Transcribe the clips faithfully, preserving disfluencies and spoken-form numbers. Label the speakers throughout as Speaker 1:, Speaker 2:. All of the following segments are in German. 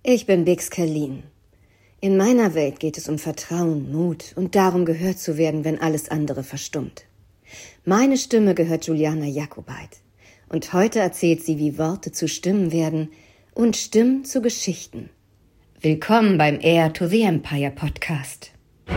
Speaker 1: Ich bin Bix Kerlin. In meiner Welt geht es um Vertrauen, Mut und darum, gehört zu werden, wenn alles andere verstummt. Meine Stimme gehört Juliana Jakobait. Und heute erzählt sie, wie Worte zu Stimmen werden und Stimmen zu Geschichten. Willkommen beim Heir to the Empire Podcast.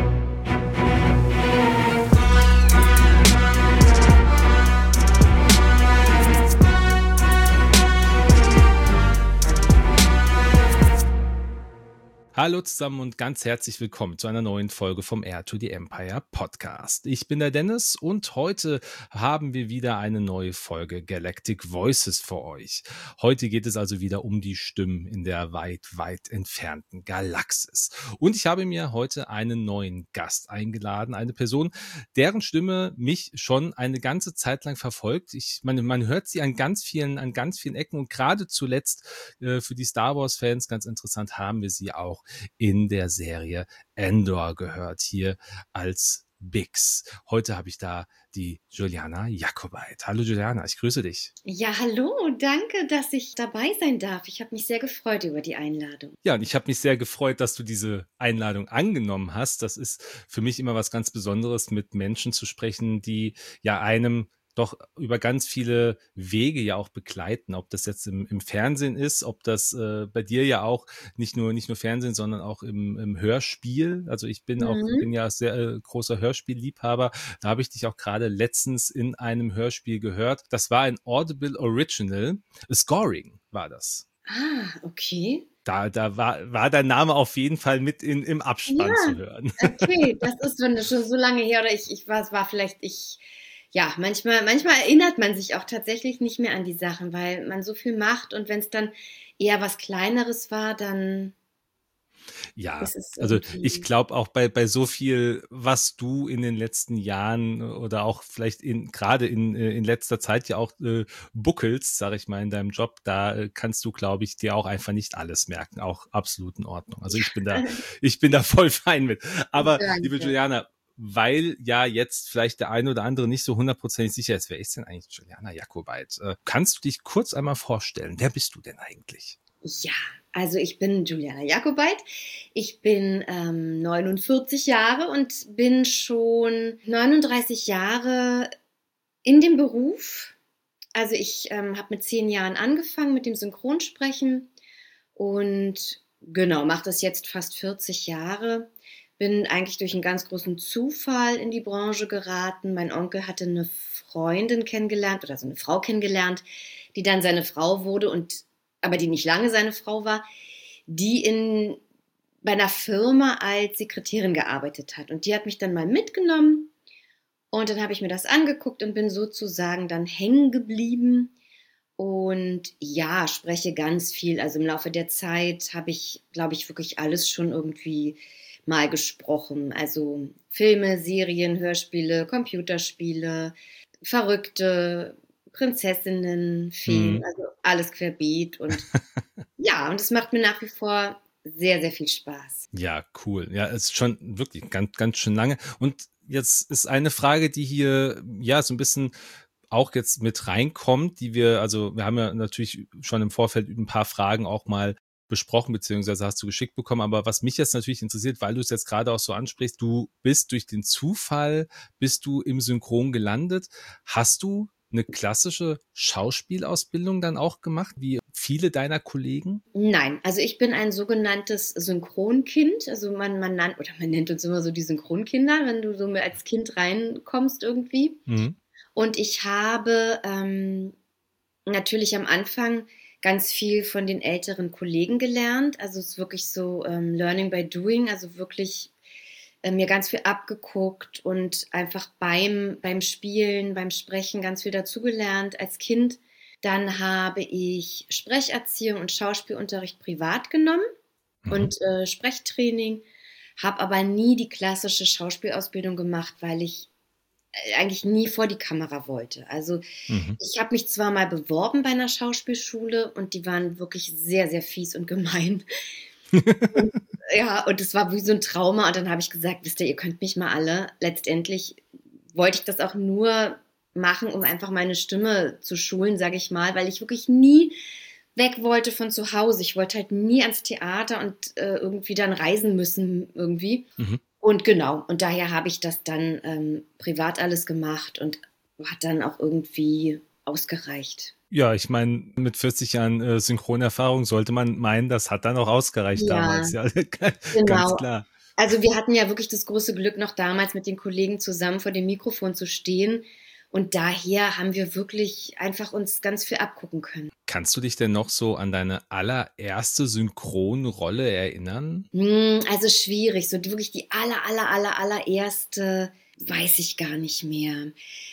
Speaker 2: Hallo zusammen und ganz herzlich willkommen zu einer neuen Folge vom Heir to the Empire Podcast. Ich bin der Dennis und heute haben wir wieder eine neue Folge Galactic Voices für euch. Heute geht es also wieder um die Stimmen in der weit, weit entfernten Galaxis. Und ich habe mir heute einen neuen Gast eingeladen, eine Person, deren Stimme mich schon eine ganze Zeit lang verfolgt. Ich meine, man hört sie an ganz vielen, an ganz vielen Ecken und gerade zuletzt äh, für die Star Wars Fans ganz interessant haben wir sie auch in der Serie Andor gehört, hier als Bix. Heute habe ich da die Juliana Jakobait. Hallo Juliana, ich grüße dich.
Speaker 1: Ja, hallo, danke, dass ich dabei sein darf. Ich habe mich sehr gefreut über die Einladung.
Speaker 2: Ja, und ich habe mich sehr gefreut, dass du diese Einladung angenommen hast. Das ist für mich immer was ganz Besonderes, mit Menschen zu sprechen, die ja einem doch über ganz viele Wege ja auch begleiten, ob das jetzt im, im Fernsehen ist, ob das äh, bei dir ja auch nicht nur nicht nur Fernsehen, sondern auch im, im Hörspiel. Also ich bin auch
Speaker 1: Mhm.
Speaker 2: bin ja sehr äh, großer Hörspielliebhaber. Da habe ich dich auch gerade letztens in einem Hörspiel gehört. Das war ein Audible Original. Scoring war das.
Speaker 1: Ah, okay.
Speaker 2: Da, da war, war dein Name auf jeden Fall mit in, im Abspann
Speaker 1: Ja,
Speaker 2: zu hören.
Speaker 1: okay, das ist wenn das schon so lange her oder ich, ich war, es war vielleicht ich. Ja, manchmal, manchmal erinnert man sich auch tatsächlich nicht mehr an die Sachen, weil man so viel macht und wenn es dann eher was Kleineres war, dann
Speaker 2: Ja,
Speaker 1: ist es
Speaker 2: also
Speaker 1: irgendwie.
Speaker 2: ich glaube auch bei, bei so viel, was du in den letzten Jahren oder auch vielleicht in gerade in, äh, in letzter Zeit ja auch äh, buckelst, sage ich mal, in deinem Job, da äh, kannst du, glaube ich, dir auch einfach nicht alles merken. Auch absolut in Ordnung. Also ich bin da, ich bin da voll fein mit. Aber liebe
Speaker 1: Danke.
Speaker 2: Juliana, weil ja jetzt vielleicht der eine oder andere nicht so hundertprozentig sicher ist, wer ist denn eigentlich Juliana Jakobait? Äh, kannst du dich kurz einmal vorstellen? Wer bist du denn eigentlich?
Speaker 1: Ja, also ich bin Juliana Jakobait. Ich bin ähm, neunundvierzig Jahre und bin schon neununddreißig Jahre in dem Beruf. Also ich ähm, habe mit zehn Jahren angefangen mit dem Synchronsprechen und genau, mache das jetzt fast vierzig Jahre. Bin eigentlich durch einen ganz großen Zufall in die Branche geraten. Mein Onkel hatte eine Freundin kennengelernt oder so eine Frau kennengelernt, die dann seine Frau wurde und aber die nicht lange seine Frau war, die in bei einer Firma als Sekretärin gearbeitet hat. Und die hat mich dann mal mitgenommen und dann habe ich mir das angeguckt und bin sozusagen dann hängen geblieben. Und ja, spreche ganz viel. Also im Laufe der Zeit habe ich, glaube ich, wirklich alles schon irgendwie mal gesprochen. Also Filme, Serien, Hörspiele, Computerspiele, verrückte Prinzessinnen, Feen,
Speaker 2: Hm.
Speaker 1: also alles querbeet. Und ja, und es macht mir nach wie vor sehr, sehr viel Spaß.
Speaker 2: Ja, cool. Ja, es ist schon wirklich ganz, ganz schön lange. Und jetzt ist eine Frage, die hier ja so ein bisschen auch jetzt mit reinkommt, die wir, also wir haben ja natürlich schon im Vorfeld ein paar Fragen auch mal besprochen, beziehungsweise hast du geschickt bekommen. Aber was mich jetzt natürlich interessiert, weil du es jetzt gerade auch so ansprichst, du bist durch den Zufall, bist du im Synchron gelandet. Hast du eine klassische Schauspielausbildung dann auch gemacht, wie viele deiner Kollegen?
Speaker 1: Nein, also ich bin ein sogenanntes Synchronkind. Also man, man nannt, oder man nennt uns immer so die Synchronkinder, wenn du so als Kind reinkommst irgendwie.
Speaker 2: Mhm.
Speaker 1: Und ich habe ähm, natürlich am Anfang ganz viel von den älteren Kollegen gelernt. Also es ist wirklich so ähm, Learning by Doing, also wirklich äh, mir ganz viel abgeguckt und einfach beim, beim Spielen, beim Sprechen ganz viel dazugelernt als Kind. Dann habe ich Sprecherziehung und Schauspielunterricht privat genommen
Speaker 2: Mhm.
Speaker 1: und äh, Sprechtraining, habe aber nie die klassische Schauspielausbildung gemacht, weil ich eigentlich nie vor die Kamera wollte. Also
Speaker 2: Mhm.
Speaker 1: ich habe mich zwar mal beworben bei einer Schauspielschule und die waren wirklich sehr, sehr fies und gemein. Und, ja, und es war wie so ein Trauma und dann habe ich gesagt, wisst ihr, ihr könnt mich mal alle. Letztendlich wollte ich das auch nur machen, um einfach meine Stimme zu schulen, sage ich mal, weil ich wirklich nie weg wollte von zu Hause. Ich wollte halt nie ans Theater und äh, irgendwie dann reisen müssen irgendwie.
Speaker 2: Mhm.
Speaker 1: Und genau, und daher habe ich das dann ähm, privat alles gemacht und hat dann auch irgendwie ausgereicht.
Speaker 2: Ja, ich meine, mit vierzig Jahren äh, Synchronerfahrung sollte man meinen, das hat dann auch ausgereicht
Speaker 1: Ja,
Speaker 2: damals. Ja, ganz
Speaker 1: genau.
Speaker 2: klar.
Speaker 1: Also wir hatten ja wirklich das große Glück, noch damals mit den Kollegen zusammen vor dem Mikrofon zu stehen. Und daher haben wir wirklich einfach uns ganz viel abgucken können.
Speaker 2: Kannst du dich denn noch so an deine allererste Synchronrolle erinnern?
Speaker 1: Hm, also schwierig, so wirklich die aller, aller, aller, allererste weiß ich gar nicht mehr.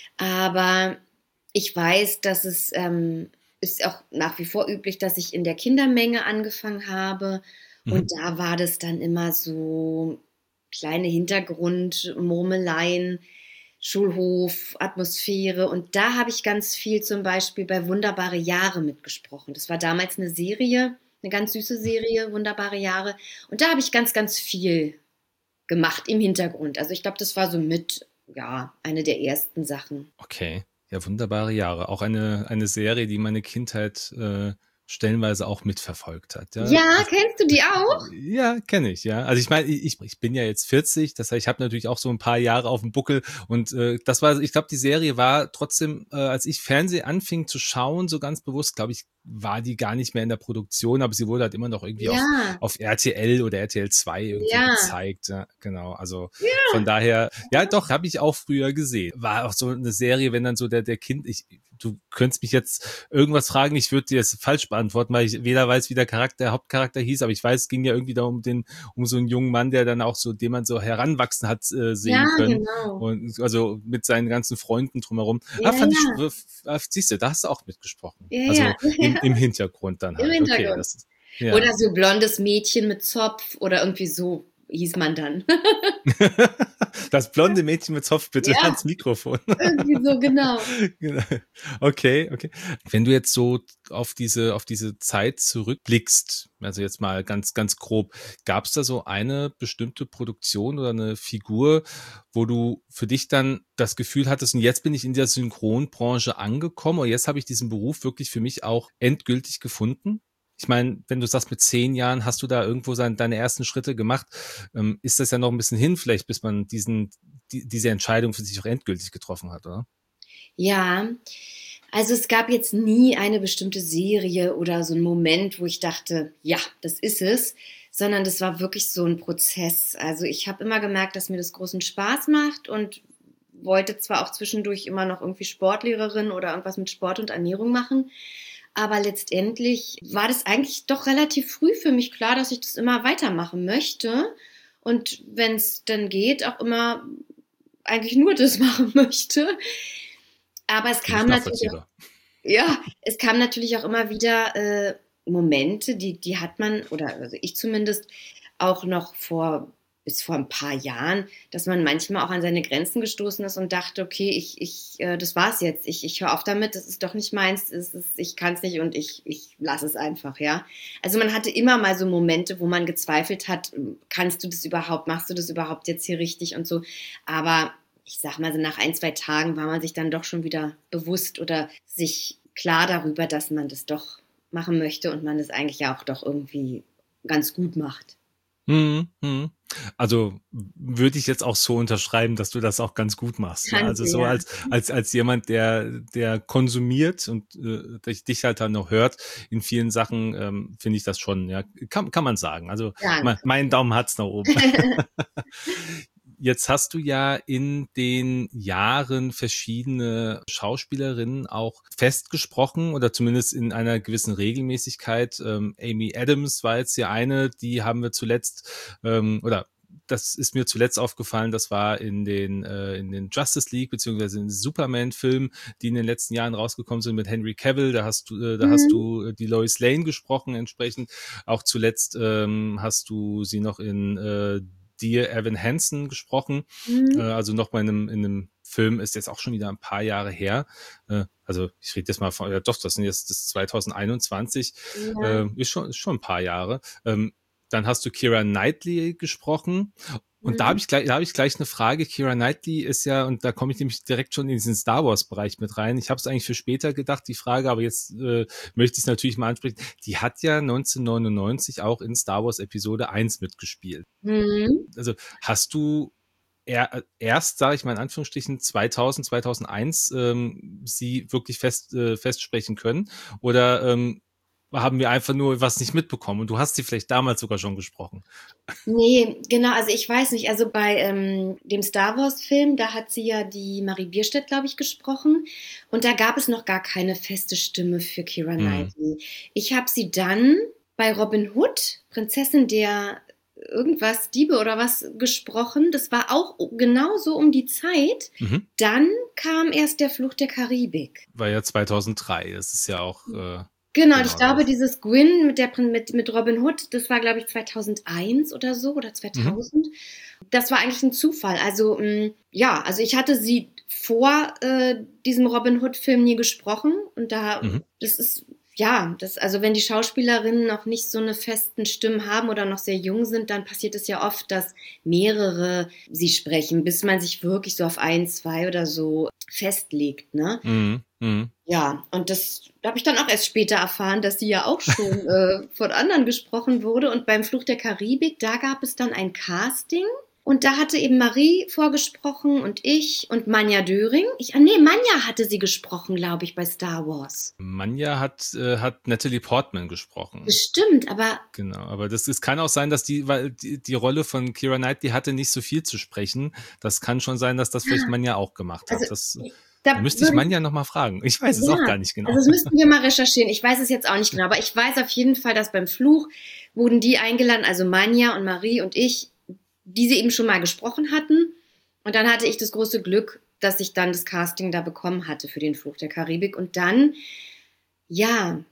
Speaker 1: Aber ich weiß, dass es ähm, ist auch nach wie vor üblich, dass ich in der Kindermenge angefangen habe.
Speaker 2: Mhm.
Speaker 1: Und da war das dann immer so kleine Hintergrundmurmeleien, Schulhof, Atmosphäre. Und da habe ich ganz viel zum Beispiel bei Wunderbare Jahre mitgesprochen. Das war damals eine Serie, eine ganz süße Serie, Wunderbare Jahre. Und da habe ich ganz, ganz viel gemacht im Hintergrund. Also ich glaube, das war so mit, ja, eine der ersten Sachen.
Speaker 2: Okay, ja, wunderbare Jahre. Auch eine, eine Serie, die meine Kindheit äh, stellenweise auch mitverfolgt hat. Ja,
Speaker 1: Ja,
Speaker 2: ich,
Speaker 1: kennst du die auch?
Speaker 2: ja, kenne ich, ja. Also ich meine, ich, ich bin ja jetzt vierzig, das heißt, ich habe natürlich auch so ein paar Jahre auf dem Buckel und äh, das war, ich glaube, die Serie war trotzdem, äh, als ich Fernsehen anfing zu schauen, so ganz bewusst, glaube ich, war die gar nicht mehr in der Produktion, aber sie wurde halt immer noch irgendwie auf,
Speaker 1: Ja,
Speaker 2: auf R T L oder R T L zwei irgendwie
Speaker 1: ja,
Speaker 2: gezeigt. Ja, genau, also von
Speaker 1: ja,
Speaker 2: daher, ja doch, habe ich auch früher gesehen. War auch so eine Serie, wenn dann so der, der Kind, ich, du könntest mich jetzt irgendwas fragen, ich würde dir es falsch beantworten, weil ich weder weiß, wie der Charakter, der Hauptcharakter hieß, aber ich weiß, es ging ja irgendwie da um den, um so einen jungen Mann, der dann auch so, den man so heranwachsen hat äh,
Speaker 1: ja,
Speaker 2: sehen können.
Speaker 1: genau.
Speaker 2: Und also mit seinen ganzen Freunden drumherum. Ah,
Speaker 1: Ja,
Speaker 2: fand ich,
Speaker 1: ja,
Speaker 2: äh, siehst du, da hast du auch mitgesprochen.
Speaker 1: ja, ja,
Speaker 2: Also im, im Hintergrund dann
Speaker 1: im
Speaker 2: halt. Okay,
Speaker 1: Hintergrund.
Speaker 2: das ja.
Speaker 1: Oder so blondes Mädchen mit Zopf oder irgendwie so hieß man dann.
Speaker 2: Das blonde Mädchen mit Zopf bitte
Speaker 1: Ja,
Speaker 2: ans Mikrofon.
Speaker 1: irgendwie so, genau.
Speaker 2: Genau. Okay, okay. Wenn du jetzt so auf diese, auf diese Zeit zurückblickst, also jetzt mal ganz, ganz grob, gab es da so eine bestimmte Produktion oder eine Figur, wo du für dich dann das Gefühl hattest, und jetzt bin ich in der Synchronbranche angekommen, oder jetzt habe ich diesen Beruf wirklich für mich auch endgültig gefunden? Ich meine, wenn du sagst, mit zehn Jahren hast du da irgendwo sein, deine ersten Schritte gemacht, ähm, ist das ja noch ein bisschen hin, vielleicht, bis man diesen, die, diese Entscheidung für sich auch endgültig getroffen hat, oder?
Speaker 1: Ja, also es gab jetzt nie eine bestimmte Serie oder so einen Moment, wo ich dachte, ja, das ist es, sondern das war wirklich so ein Prozess. Also ich habe immer gemerkt, dass mir das großen Spaß macht und wollte zwar auch zwischendurch immer noch irgendwie Sportlehrerin oder irgendwas mit Sport und Ernährung machen, aber letztendlich war das eigentlich doch relativ früh für mich klar, dass ich das immer weitermachen möchte und wenn es dann geht, auch immer eigentlich nur das machen möchte. Aber es
Speaker 2: Finde ich
Speaker 1: kam natürlich auch,
Speaker 2: nachvollziehbar.
Speaker 1: ja, es kam natürlich auch immer wieder äh, Momente, die, die hat man, oder also ich zumindest, auch noch vor, bis vor ein paar Jahren, dass man manchmal auch an seine Grenzen gestoßen ist und dachte, okay, ich, ich, äh, das war's jetzt, ich, ich höre auf damit, das ist doch nicht meins, es ist, ich kann es nicht und ich, ich lasse es einfach, ja. Also man hatte immer mal so Momente, wo man gezweifelt hat, kannst du das überhaupt, machst du das überhaupt jetzt hier richtig und so, aber ich sag mal, so nach ein, zwei Tagen war man sich dann doch schon wieder bewusst oder sich klar darüber, dass man das doch machen möchte und man das eigentlich ja auch doch irgendwie ganz gut macht.
Speaker 2: Mhm, mhm. Also würde ich jetzt auch so unterschreiben, dass du das auch ganz gut machst. Ja, also
Speaker 1: Danke,
Speaker 2: so
Speaker 1: ja.
Speaker 2: als als als jemand, der der konsumiert und äh, dich dich halt dann noch hört in vielen Sachen, ähm, finde ich das schon. Ja, kann kann man sagen. Also mein,
Speaker 1: Danke.
Speaker 2: mein Daumen hat's nach oben. Jetzt hast du ja in den Jahren verschiedene Schauspielerinnen auch festgesprochen oder zumindest in einer gewissen Regelmäßigkeit. Ähm, Amy Adams war jetzt hier eine, die haben wir zuletzt ähm, oder das ist mir zuletzt aufgefallen, das war in den, äh, in den Justice League beziehungsweise in den Superman-Filmen, die in den letzten Jahren rausgekommen sind mit Henry Cavill. Da hast du, äh, da hast
Speaker 1: Mhm.
Speaker 2: du die Lois Lane gesprochen entsprechend. Auch zuletzt ähm, hast du sie noch in äh, Dear Evan Hansen gesprochen. Äh,
Speaker 1: Mhm.
Speaker 2: also noch mal in einem, in einem Film, ist jetzt auch schon wieder ein paar Jahre her. Äh, also ich rede jetzt mal von, ja doch, das sind jetzt das zwanzig einundzwanzig,
Speaker 1: Ja.
Speaker 2: äh, ist schon, ist schon ein paar Jahre. Ähm, dann hast du Keira Knightley gesprochen Und da habe ich gleich, da habe ich gleich eine Frage. Keira Knightley ist ja, und da komme ich nämlich direkt schon in diesen Star Wars Bereich mit rein. Ich habe es eigentlich für später gedacht, die Frage, aber jetzt äh, möchte ich es natürlich mal ansprechen. Die hat ja neunzehnhundertneunundneunzig auch in Star Wars Episode eins mitgespielt.
Speaker 1: Mhm.
Speaker 2: Also hast du er, erst, sage ich mal in Anführungsstrichen, zweitausend, zweitausendeins ähm, sie wirklich fest äh, festsprechen können? Oder ähm, haben wir einfach nur was nicht mitbekommen? Und du hast sie vielleicht damals sogar schon gesprochen.
Speaker 1: Nee, genau, also ich weiß nicht, also bei ähm, dem Star Wars-Film, da hat sie ja die Marie Bierstedt, glaube ich, gesprochen und da gab es noch gar keine feste Stimme für Keira
Speaker 2: Mhm.
Speaker 1: Knightley. Ich habe sie dann bei Robin Hood, Prinzessin der irgendwas, Diebe oder was, gesprochen. Das war auch genauso um die Zeit.
Speaker 2: Mhm.
Speaker 1: Dann kam erst der Fluch der Karibik.
Speaker 2: War ja zweitausenddrei, das ist ja auch... Äh
Speaker 1: Genau, und ich
Speaker 2: Genau,
Speaker 1: glaube,
Speaker 2: das.
Speaker 1: dieses Gwyn mit, der, mit, mit Robin Hood, das war, glaube ich, zweitausendeins oder so oder
Speaker 2: Mhm.
Speaker 1: zweitausend. Das war eigentlich ein Zufall. Also, mh, ja, also ich hatte sie vor äh, diesem Robin Hood-Film nie gesprochen. Und da,
Speaker 2: Mhm.
Speaker 1: das ist, ja, das, also wenn die Schauspielerinnen noch nicht so eine festen Stimmen haben oder noch sehr jung sind, dann passiert es ja oft, dass mehrere sie sprechen, bis man sich wirklich so auf ein, zwei oder so festlegt, ne?
Speaker 2: Mhm. Mhm.
Speaker 1: Ja, und das habe ich dann auch erst später erfahren, dass sie ja auch schon äh, von anderen gesprochen wurde. Und beim Fluch der Karibik, da gab es dann ein Casting. Und da hatte eben Marie vorgesprochen und ich und Manja Döring. Ich, ah nee, Manja hatte sie gesprochen, glaube ich, bei Star Wars.
Speaker 2: Manja hat, äh, hat Natalie Portman gesprochen.
Speaker 1: Bestimmt, aber
Speaker 2: Genau, aber das, es kann auch sein, dass die, weil die, die Rolle von Keira Knightley hatte nicht so viel zu sprechen. Das kann schon sein, dass das vielleicht Manja auch gemacht
Speaker 1: also
Speaker 2: hat. Das, da
Speaker 1: da
Speaker 2: müsste ich
Speaker 1: würde ich,
Speaker 2: Manja nochmal fragen. Ich weiß es auch
Speaker 1: ja,
Speaker 2: gar nicht
Speaker 1: also
Speaker 2: genau.
Speaker 1: das müssten wir mal recherchieren. Ich weiß es jetzt auch nicht genau, aber ich weiß auf jeden Fall, dass beim Fluch wurden die eingeladen, also Manja und Marie und ich, die sie eben schon mal gesprochen hatten. Und dann hatte ich das große Glück, dass ich dann das Casting da bekommen hatte für den Fluch der Karibik. Und dann, ja,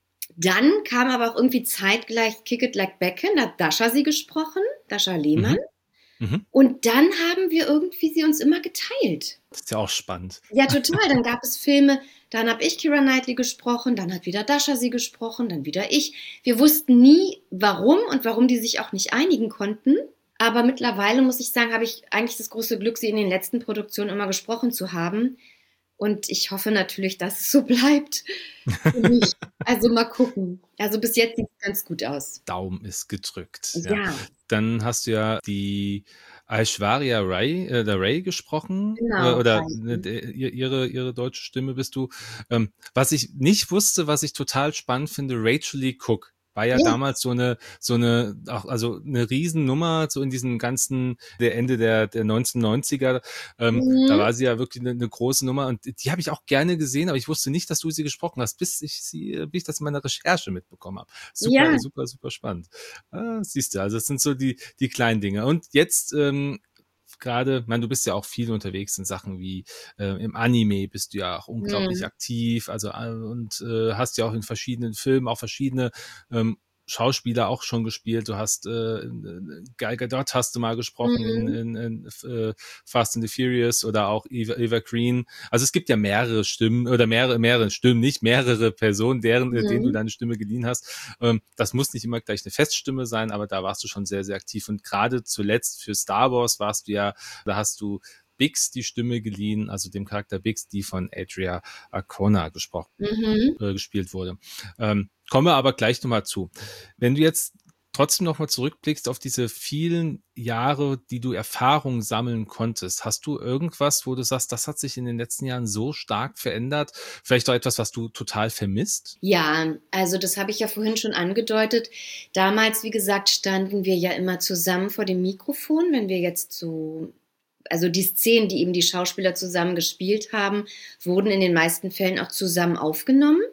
Speaker 1: dann kam aber auch irgendwie zeitgleich Kick It Like Beckham, da hat Dasha sie gesprochen, Dasha Lehmann.
Speaker 2: Mhm. Mhm.
Speaker 1: Und dann haben wir irgendwie sie uns immer geteilt.
Speaker 2: Das ist ja auch spannend.
Speaker 1: Ja, total. Dann gab es Filme, dann habe ich Keira Knightley gesprochen, dann hat wieder Dasha sie gesprochen, dann wieder ich. Wir wussten nie, warum und warum die sich auch nicht einigen konnten. Aber mittlerweile muss ich sagen, habe ich eigentlich das große Glück, sie in den letzten Produktionen immer gesprochen zu haben. Und ich hoffe natürlich, dass es so bleibt für mich. Also mal gucken. Also bis jetzt sieht es ganz gut aus.
Speaker 2: Daumen ist gedrückt. Ja.
Speaker 1: Ja,
Speaker 2: Dann hast du ja die Aishwarya Rai, äh, der Ray gesprochen, äh,
Speaker 1: genau.
Speaker 2: oder
Speaker 1: Reichen.
Speaker 2: äh, der- ihr- ihre, ihre deutsche Stimme bist du. Ähm, was ich nicht wusste, was ich total spannend finde, Rachel Lee Cook war ja
Speaker 1: Ja.
Speaker 2: damals so eine, so eine, auch, also eine Riesennummer, so in diesem ganzen, der Ende der, der neunzehnhundertneunziger. Ähm, da
Speaker 1: Mhm.
Speaker 2: war sie ja wirklich eine, eine große Nummer und die habe ich auch gerne gesehen, aber ich wusste nicht, dass du sie gesprochen hast, bis ich sie, bis ich das in meiner Recherche mitbekommen habe. Super,
Speaker 1: Ja.
Speaker 2: super, super spannend. Ah, siehst du, also es sind so die, die kleinen Dinge. Und jetzt ähm, gerade, man, du bist ja auch viel unterwegs in Sachen wie äh, im Anime bist du ja auch unglaublich
Speaker 1: Mhm.
Speaker 2: aktiv, also äh, und äh, hast ja auch in verschiedenen Filmen auch verschiedene ähm, Schauspieler auch schon gespielt. Du hast äh, Gal Gadot hast du mal gesprochen in,
Speaker 1: Mhm.
Speaker 2: in, in äh, Fast and the Furious oder auch Eva, Eva Green. Also es gibt ja mehrere Stimmen oder mehrere mehrere Stimmen, nicht mehrere Personen, deren äh, denen du
Speaker 1: Mhm.
Speaker 2: deine Stimme geliehen hast. Ähm, das muss nicht immer gleich eine Feststimme sein, aber da warst du schon sehr sehr aktiv und gerade zuletzt für Star Wars warst du ja, da hast du Bix die Stimme geliehen, also dem Charakter Bix, die von Adria Arcona gesprochen
Speaker 1: Mhm.
Speaker 2: äh, gespielt wurde. Ähm, kommen wir aber gleich nochmal zu. Wenn du jetzt trotzdem nochmal zurückblickst auf diese vielen Jahre, die du Erfahrung sammeln konntest, hast du irgendwas, wo du sagst, das hat sich in den letzten Jahren so stark verändert? Vielleicht auch etwas, was du total vermisst?
Speaker 1: Ja, also das habe ich ja vorhin schon angedeutet. Damals, wie gesagt, standen wir ja immer zusammen vor dem Mikrofon, wenn wir jetzt so, also die Szenen, die eben die Schauspieler zusammen gespielt haben, wurden in den meisten Fällen auch zusammen aufgenommen.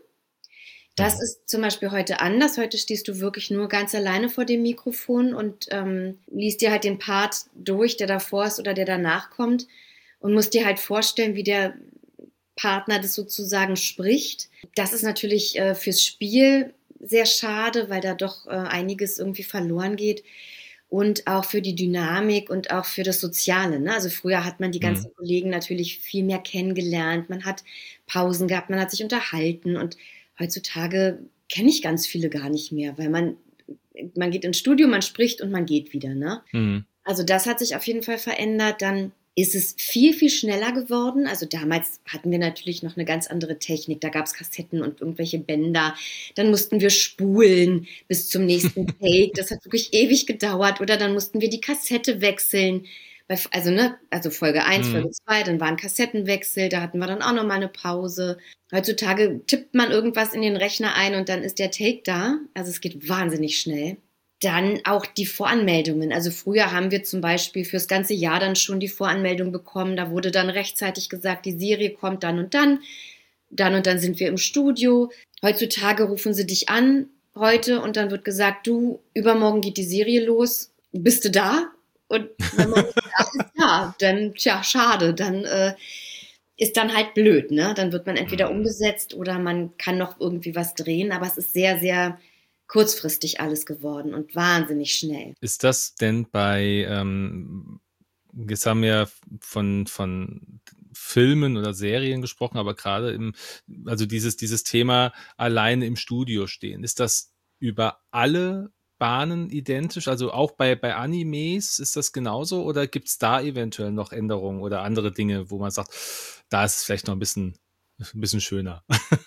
Speaker 1: Das
Speaker 2: Mhm.
Speaker 1: ist zum Beispiel heute anders. Heute stehst du wirklich nur ganz alleine vor dem Mikrofon und ähm, liest dir halt den Part durch, der davor ist oder der danach kommt und musst dir halt vorstellen, wie der Partner das sozusagen spricht. Das ist natürlich äh, fürs Spiel sehr schade, weil da doch äh, einiges irgendwie verloren geht. Und auch für die Dynamik und auch für das Soziale. Ne? Also früher hat man die
Speaker 2: Mhm.
Speaker 1: ganzen Kollegen natürlich viel mehr kennengelernt. Man hat Pausen gehabt, man hat sich unterhalten. Und heutzutage kenne ich ganz viele gar nicht mehr, weil man, man geht ins Studio, man spricht und man geht wieder. Ne?
Speaker 2: Mhm.
Speaker 1: Also das hat sich auf jeden Fall verändert. Dann ist es viel, viel schneller geworden. Also damals hatten wir natürlich noch eine ganz andere Technik. Da gab es Kassetten und irgendwelche Bänder. Dann mussten wir spulen bis zum nächsten Take. Das hat wirklich ewig gedauert. Oder dann mussten wir die Kassette wechseln. Also, ne, also Folge eins,
Speaker 2: Mhm.
Speaker 1: Folge zwei, dann war ein Kassettenwechsel. Da hatten wir dann auch nochmal eine Pause. Heutzutage tippt man irgendwas in den Rechner ein und dann ist der Take da. Also es geht wahnsinnig schnell. Dann auch die Voranmeldungen. Also früher haben wir zum Beispiel fürs ganze Jahr dann schon die Voranmeldung bekommen. Da wurde dann rechtzeitig gesagt, die Serie kommt dann und dann. Dann und dann sind wir im Studio. Heutzutage rufen sie dich an heute und dann wird gesagt, du, übermorgen geht die Serie los. Bist du da? Und wenn man nicht da ist, ja, dann, tja, schade. Dann äh, ist dann halt blöd, ne? Dann wird man entweder
Speaker 2: Mhm.
Speaker 1: umgesetzt oder man kann noch irgendwie was drehen. Aber es ist sehr, sehr kurzfristig alles geworden und wahnsinnig schnell.
Speaker 2: Ist das denn bei, ähm, jetzt haben wir von, von Filmen oder Serien gesprochen, aber gerade im, also dieses, dieses Thema alleine im Studio stehen, ist das über alle Bahnen identisch? Also auch bei, bei Animes ist das genauso oder gibt es da eventuell noch Änderungen oder andere Dinge, wo man sagt, da ist es vielleicht noch ein bisschen, ein bisschen schöner?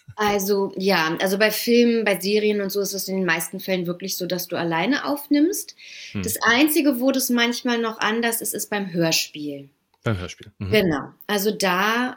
Speaker 1: Also ja, also bei Filmen, bei Serien und so ist es in den meisten Fällen wirklich so, dass du alleine aufnimmst.
Speaker 2: Hm.
Speaker 1: Das Einzige, wo das manchmal noch anders ist, ist beim Hörspiel.
Speaker 2: Beim Hörspiel. Mhm.
Speaker 1: Genau. Also da,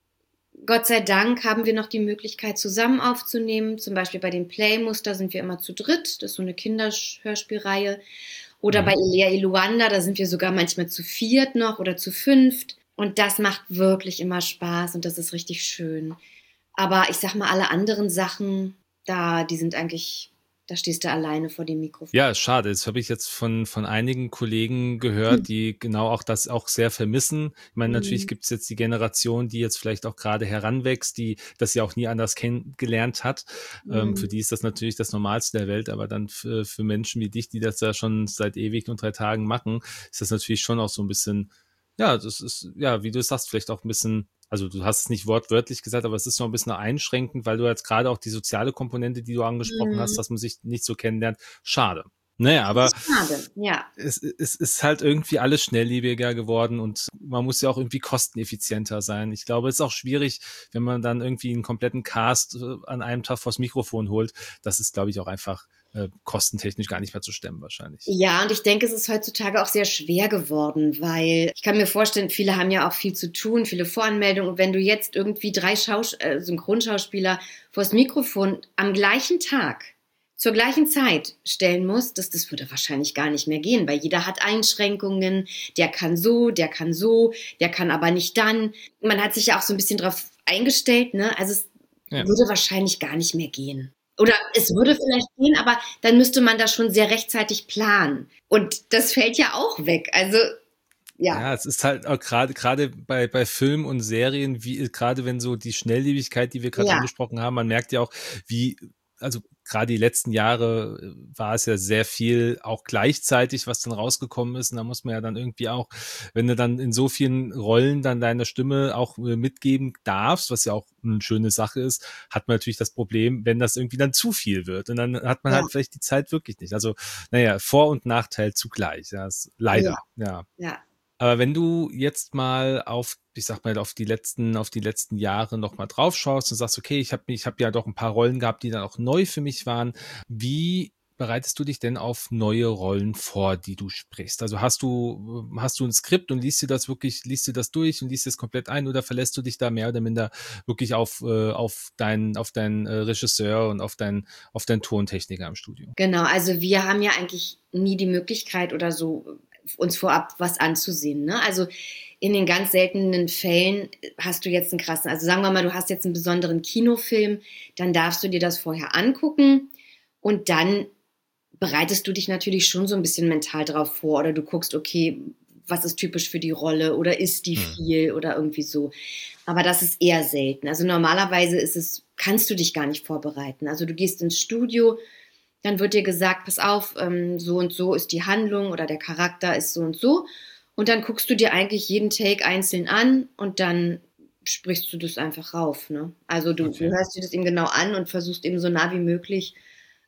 Speaker 1: Gott sei Dank, haben wir noch die Möglichkeit, zusammen aufzunehmen. Zum Beispiel bei den Playmuster sind wir immer zu dritt. Das ist so eine Kinderhörspielreihe. Oder
Speaker 2: Mhm.
Speaker 1: bei Elea Iluanda, da sind wir sogar manchmal zu viert noch oder zu fünft. Und das macht wirklich immer Spaß und das ist richtig schön. Aber ich sag mal, alle anderen Sachen, da, die sind eigentlich, da stehst du alleine vor dem Mikrofon.
Speaker 2: Ja, ist schade. Das habe ich jetzt von, von einigen Kollegen gehört, die genau auch das auch sehr vermissen. Ich meine, natürlich
Speaker 1: Mhm.
Speaker 2: gibt es jetzt die Generation, die jetzt vielleicht auch gerade heranwächst, die das ja auch nie anders kennengelernt hat. Ähm, für
Speaker 1: Mhm.
Speaker 2: die ist das natürlich das Normalste der Welt, aber dann für, für Menschen wie dich, die das ja schon seit ewig und drei Tagen machen, ist das natürlich schon auch so ein bisschen, ja, das ist, ja, wie du sagst, vielleicht auch ein bisschen, also du hast es nicht wortwörtlich gesagt, aber es ist noch ein bisschen einschränkend, weil du jetzt gerade auch die soziale Komponente, die du angesprochen hast,
Speaker 1: Mhm.
Speaker 2: dass man sich nicht so kennenlernt, schade. Naja,
Speaker 1: Das
Speaker 2: aber
Speaker 1: ist schade, ja.
Speaker 2: es, es ist halt irgendwie alles schnelllebiger geworden und man muss ja auch irgendwie kosteneffizienter sein. Ich glaube, es ist auch schwierig, wenn man dann irgendwie einen kompletten Cast äh, an einem Tag vors Mikrofon holt. Das ist, glaube ich, auch einfach äh, kostentechnisch gar nicht mehr zu stemmen wahrscheinlich.
Speaker 1: Ja, und ich denke, es ist heutzutage auch sehr schwer geworden, weil ich kann mir vorstellen, viele haben ja auch viel zu tun, viele Voranmeldungen. Und wenn du jetzt irgendwie drei Schaus äh, Synchronschauspieler vors Mikrofon am gleichen Tag zur gleichen Zeit stellen musst, das, das würde wahrscheinlich gar nicht mehr gehen, weil jeder hat Einschränkungen, der kann so, der kann so, der kann aber nicht dann. Man hat sich ja auch so ein bisschen drauf eingestellt, ne? Also es
Speaker 2: Ja.
Speaker 1: würde wahrscheinlich gar nicht mehr gehen. Oder es würde vielleicht gehen, aber dann müsste man das schon sehr rechtzeitig planen. Und das fällt ja auch weg. Also, ja.
Speaker 2: Ja, es ist halt auch gerade gerade bei bei Filmen und Serien, wie gerade wenn so die Schnelllebigkeit, die wir gerade
Speaker 1: Ja,
Speaker 2: angesprochen haben, man merkt ja auch, wie also gerade die letzten Jahre äh, war es ja sehr viel auch gleichzeitig, was dann rausgekommen ist. Und da muss man ja dann irgendwie auch, wenn du dann in so vielen Rollen dann deine Stimme auch äh, mitgeben darfst, was ja auch eine schöne Sache ist, hat man natürlich das Problem, wenn das irgendwie dann zu viel wird. Und dann hat man
Speaker 1: ja,
Speaker 2: halt vielleicht die Zeit wirklich nicht. Also, naja, Vor- und Nachteil zugleich. Ja, ist,
Speaker 1: ja,
Speaker 2: leider, ja.
Speaker 1: ja.
Speaker 2: Aber wenn du jetzt mal auf, ich sag mal, auf die letzten, auf die letzten Jahre noch mal drauf schaust und sagst, okay, ich habe ich habe ja doch ein paar Rollen gehabt, die dann auch neu für mich waren. Wie bereitest du dich denn auf neue Rollen vor, die du sprichst? Also hast du, hast du ein Skript und liest du das wirklich, liest du das durch und liest es komplett ein oder verlässt du dich da mehr oder minder wirklich auf, äh, auf deinen, auf deinen äh, Regisseur und auf deinen, auf deinen Tontechniker im Studio?
Speaker 1: Genau, also wir haben ja eigentlich nie die Möglichkeit oder so, uns vorab was anzusehen. Ne? Also in den ganz seltenen Fällen hast du jetzt einen krassen, also sagen wir mal, du hast jetzt einen besonderen Kinofilm, dann darfst du dir das vorher angucken und dann bereitest du dich natürlich schon so ein bisschen mental drauf vor oder du guckst, okay, was ist typisch für die Rolle oder ist die
Speaker 2: Hm.
Speaker 1: viel oder irgendwie so. Aber das ist eher selten. Also normalerweise ist es, kannst du dich gar nicht vorbereiten. Also du gehst ins Studio, dann wird dir gesagt, pass auf, ähm, so und so ist die Handlung oder der Charakter ist so und so. Und dann guckst du dir eigentlich jeden Take einzeln an und dann sprichst du das einfach rauf. Ne? Also du, du
Speaker 2: Okay.
Speaker 1: hörst dir das eben genau an und versuchst eben so nah wie möglich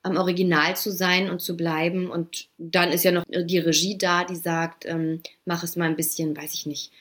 Speaker 1: am Original zu sein und zu bleiben. Und dann ist ja noch die Regie da, die sagt, ähm, mach es mal ein bisschen, weiß ich nicht,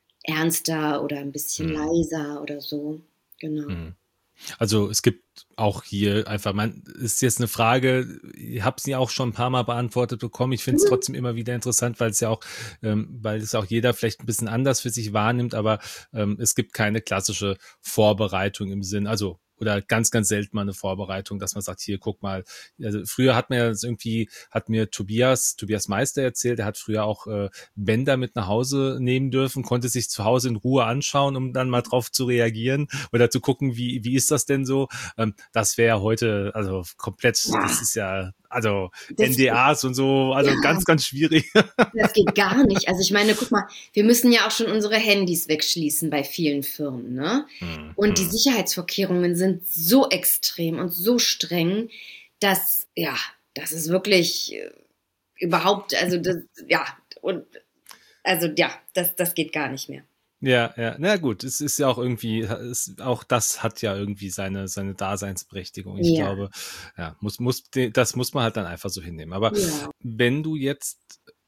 Speaker 1: ernster oder ein bisschen
Speaker 2: Mhm.
Speaker 1: leiser oder so. Genau.
Speaker 2: Mhm. Also es gibt auch hier einfach, man ist jetzt eine Frage, ich habe sie auch schon ein paar Mal beantwortet bekommen. Ich finde es
Speaker 1: Mhm.
Speaker 2: trotzdem immer wieder interessant, weil es ja auch, ähm, weil es auch jeder vielleicht ein bisschen anders für sich wahrnimmt, aber ähm, es gibt keine klassische Vorbereitung im Sinn, also oder ganz, ganz selten mal eine Vorbereitung, dass man sagt, hier, guck mal, also früher hat man ja das irgendwie, hat mir Tobias, Tobias Meister erzählt, er hat früher auch äh, Bänder mit nach Hause nehmen dürfen, konnte sich zu Hause in Ruhe anschauen, um dann mal drauf zu reagieren oder zu gucken, wie, wie ist das denn so? Ähm, das wäre heute, also komplett, das
Speaker 1: Ja,
Speaker 2: ist ja, also
Speaker 1: das,
Speaker 2: N D As und so, also
Speaker 1: ja,
Speaker 2: ganz, ganz schwierig.
Speaker 1: das geht gar nicht. Also ich meine, guck mal, wir müssen ja auch schon unsere Handys wegschließen bei vielen Firmen, ne?
Speaker 2: Hm,
Speaker 1: Und die
Speaker 2: hm.
Speaker 1: Sicherheitsvorkehrungen sind so extrem und so streng, dass, ja, das ist wirklich äh, überhaupt, also das, ja, und also ja, das, das geht gar nicht mehr.
Speaker 2: Ja, ja, na gut, es ist ja auch irgendwie, es, auch das hat ja irgendwie seine, seine Daseinsberechtigung. Ich
Speaker 1: Ja,
Speaker 2: glaube, ja, muss, muss, das muss man halt dann einfach so hinnehmen. Aber
Speaker 1: ja.
Speaker 2: wenn du jetzt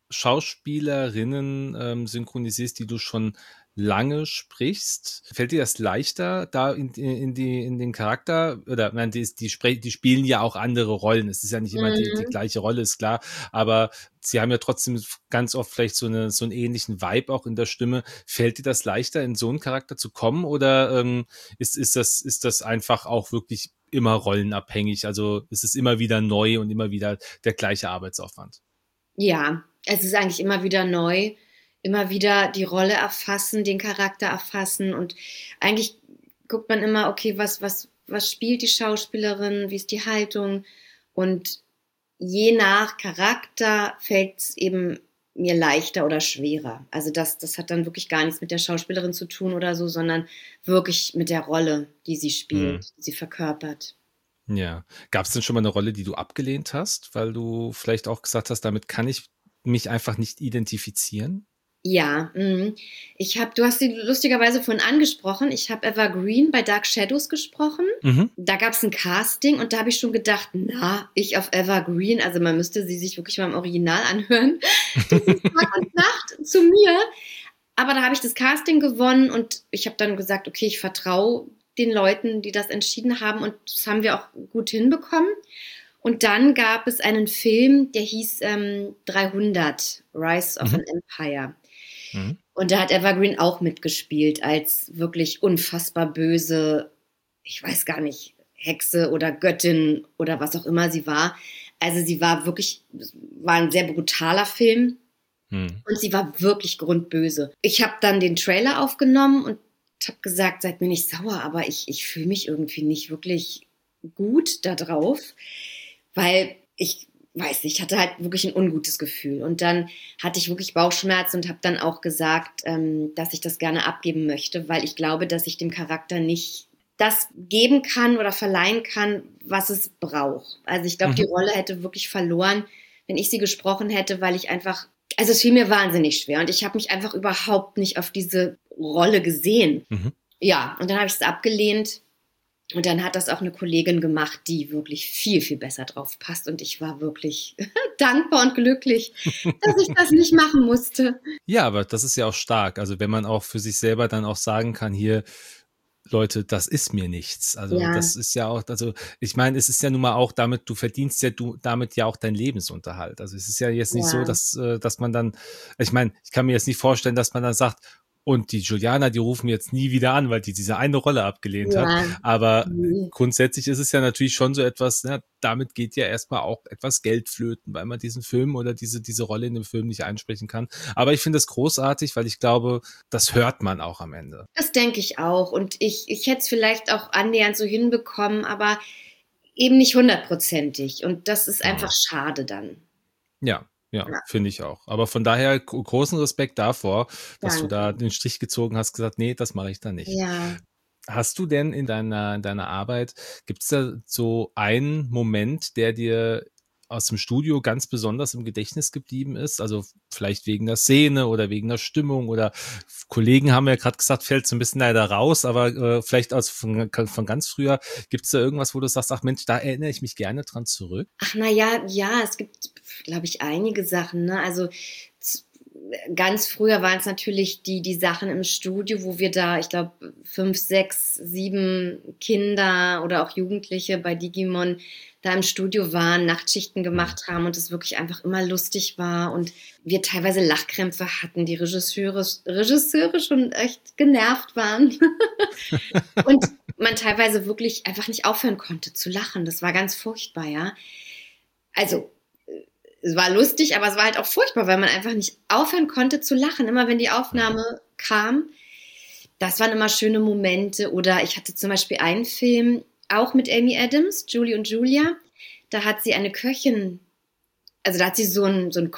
Speaker 2: Schauspielerinnen ähm, synchronisierst, die du schon lange sprichst, fällt dir das leichter, da in, in, die, in den Charakter, oder nein, die, die, spre- die spielen ja auch andere Rollen. Es ist ja nicht immer die, die
Speaker 1: Mhm.
Speaker 2: gleiche Rolle, ist klar, aber sie haben ja trotzdem ganz oft vielleicht so, eine, so einen ähnlichen Vibe auch in der Stimme. Fällt dir das leichter, in so einen Charakter zu kommen, oder ähm, ist, ist, das, ist das einfach auch wirklich immer rollenabhängig? Also ist es immer wieder neu und immer wieder der gleiche Arbeitsaufwand?
Speaker 1: Ja, es ist eigentlich immer wieder neu, immer wieder die Rolle erfassen, den Charakter erfassen und eigentlich guckt man immer, okay, was, was, was spielt die Schauspielerin, wie ist die Haltung und je nach Charakter fällt es eben mir leichter oder schwerer. Also das, das hat dann wirklich gar nichts mit der Schauspielerin zu tun oder so, sondern wirklich mit der Rolle, die sie
Speaker 2: Hm.
Speaker 1: spielt, die sie verkörpert.
Speaker 2: Ja. Gab es denn schon mal eine Rolle, die du abgelehnt hast, weil du vielleicht auch gesagt hast, damit kann ich mich einfach nicht identifizieren?
Speaker 1: Ja, mhm. Ich habe, du hast sie lustigerweise vorhin angesprochen. Ich habe Eva Green bei Dark Shadows gesprochen.
Speaker 2: Mhm.
Speaker 1: Da gab es ein Casting und da habe ich schon gedacht, na, ich auf Eva Green, also man müsste sie sich wirklich mal im Original anhören. Das ist Tag und Nacht zu mir. Aber da habe ich das Casting gewonnen und ich habe dann gesagt, okay, ich vertraue den Leuten, die das entschieden haben und das haben wir auch gut hinbekommen. Und dann gab es einen Film, der hieß ähm, dreihundert, Rise of
Speaker 2: Mhm.
Speaker 1: an Empire.
Speaker 2: Mhm.
Speaker 1: Und da hat Evergreen auch mitgespielt als wirklich unfassbar böse, ich weiß gar nicht, Hexe oder Göttin oder was auch immer sie war. Also sie war wirklich, war ein sehr brutaler Film
Speaker 2: Mhm.
Speaker 1: und sie war wirklich grundböse. Ich habe dann den Trailer aufgenommen und habe gesagt, seid mir nicht sauer, aber ich, ich fühle mich irgendwie nicht wirklich gut da drauf, weil ich weiß nicht, ich hatte halt wirklich ein ungutes Gefühl. Und dann hatte ich wirklich Bauchschmerzen und habe dann auch gesagt, ähm, dass ich das gerne abgeben möchte, weil ich glaube, dass ich dem Charakter nicht das geben kann oder verleihen kann, was es braucht. Also ich glaube, die
Speaker 2: Mhm.
Speaker 1: Rolle hätte wirklich verloren, wenn ich sie gesprochen hätte, weil ich einfach, also es fiel mir wahnsinnig schwer und ich habe mich einfach überhaupt nicht auf diese Rolle gesehen.
Speaker 2: Mhm.
Speaker 1: Ja, und dann habe ich es abgelehnt und dann hat das auch eine Kollegin gemacht, die wirklich viel, viel besser drauf passt. Und ich war wirklich dankbar und glücklich, dass ich das nicht machen musste.
Speaker 2: Ja, aber das ist ja auch stark. Also wenn man auch für sich selber dann auch sagen kann, hier, Leute, das ist mir nichts. Also
Speaker 1: Ja,
Speaker 2: das ist ja auch, also ich meine, es ist ja nun mal auch damit, du verdienst ja du damit ja auch deinen Lebensunterhalt. Also es ist ja jetzt nicht so,
Speaker 1: ja,
Speaker 2: dass, äh, dass man dann, ich meine, ich kann mir jetzt nicht vorstellen, dass man dann sagt, und die Juliana, die rufen jetzt nie wieder an, weil die diese eine Rolle abgelehnt hat.
Speaker 1: ja.
Speaker 2: Aber
Speaker 1: Mhm.
Speaker 2: grundsätzlich ist es ja natürlich schon so etwas, ne, damit geht ja erstmal auch etwas Geld flöten, weil man diesen Film oder diese, diese Rolle in dem Film nicht einsprechen kann. Aber ich finde es großartig, weil ich glaube, das hört man auch am Ende.
Speaker 1: Das denke ich auch. Und ich, ich hätte es vielleicht auch annähernd so hinbekommen, aber eben nicht hundertprozentig. Und das ist einfach
Speaker 2: Mhm.
Speaker 1: schade dann.
Speaker 2: Ja, ja,
Speaker 1: Ja,
Speaker 2: finde ich auch. Aber von daher gro- großen Respekt davor, dass du da
Speaker 1: danke.
Speaker 2: den Strich gezogen hast, gesagt, nee, das mache ich da nicht.
Speaker 1: Ja.
Speaker 2: Hast du denn in deiner, in deiner Arbeit, gibt es da so einen Moment, der dir aus dem Studio ganz besonders im Gedächtnis geblieben ist? Also vielleicht wegen der Szene oder wegen der Stimmung oder Kollegen haben ja gerade gesagt, fällt so ein bisschen leider raus, aber äh, vielleicht aus von, von ganz früher, gibt es da irgendwas, wo du sagst, ach Mensch, da erinnere ich mich gerne dran zurück?
Speaker 1: Ach na ja, ja, es gibt, glaube ich, einige Sachen, ne? Also z- ganz früher waren es natürlich die, die Sachen im Studio, wo wir da, ich glaube, fünf, sechs, sieben Kinder oder auch Jugendliche bei Digimon da im Studio waren, Nachtschichten gemacht haben und es wirklich einfach immer lustig war und wir teilweise Lachkrämpfe hatten, die Regisseure, Regisseure schon echt genervt waren und man teilweise wirklich einfach nicht aufhören konnte zu lachen. Das war ganz furchtbar, ja. Also es war lustig, aber es war halt auch furchtbar, weil man einfach nicht aufhören konnte zu lachen. Immer wenn die Aufnahme kam, das waren immer schöne Momente. Oder ich hatte zum Beispiel einen Film, auch mit Amy Adams, Julie und Julia. Da hat sie eine Köchin, also da hat sie so ein, so ein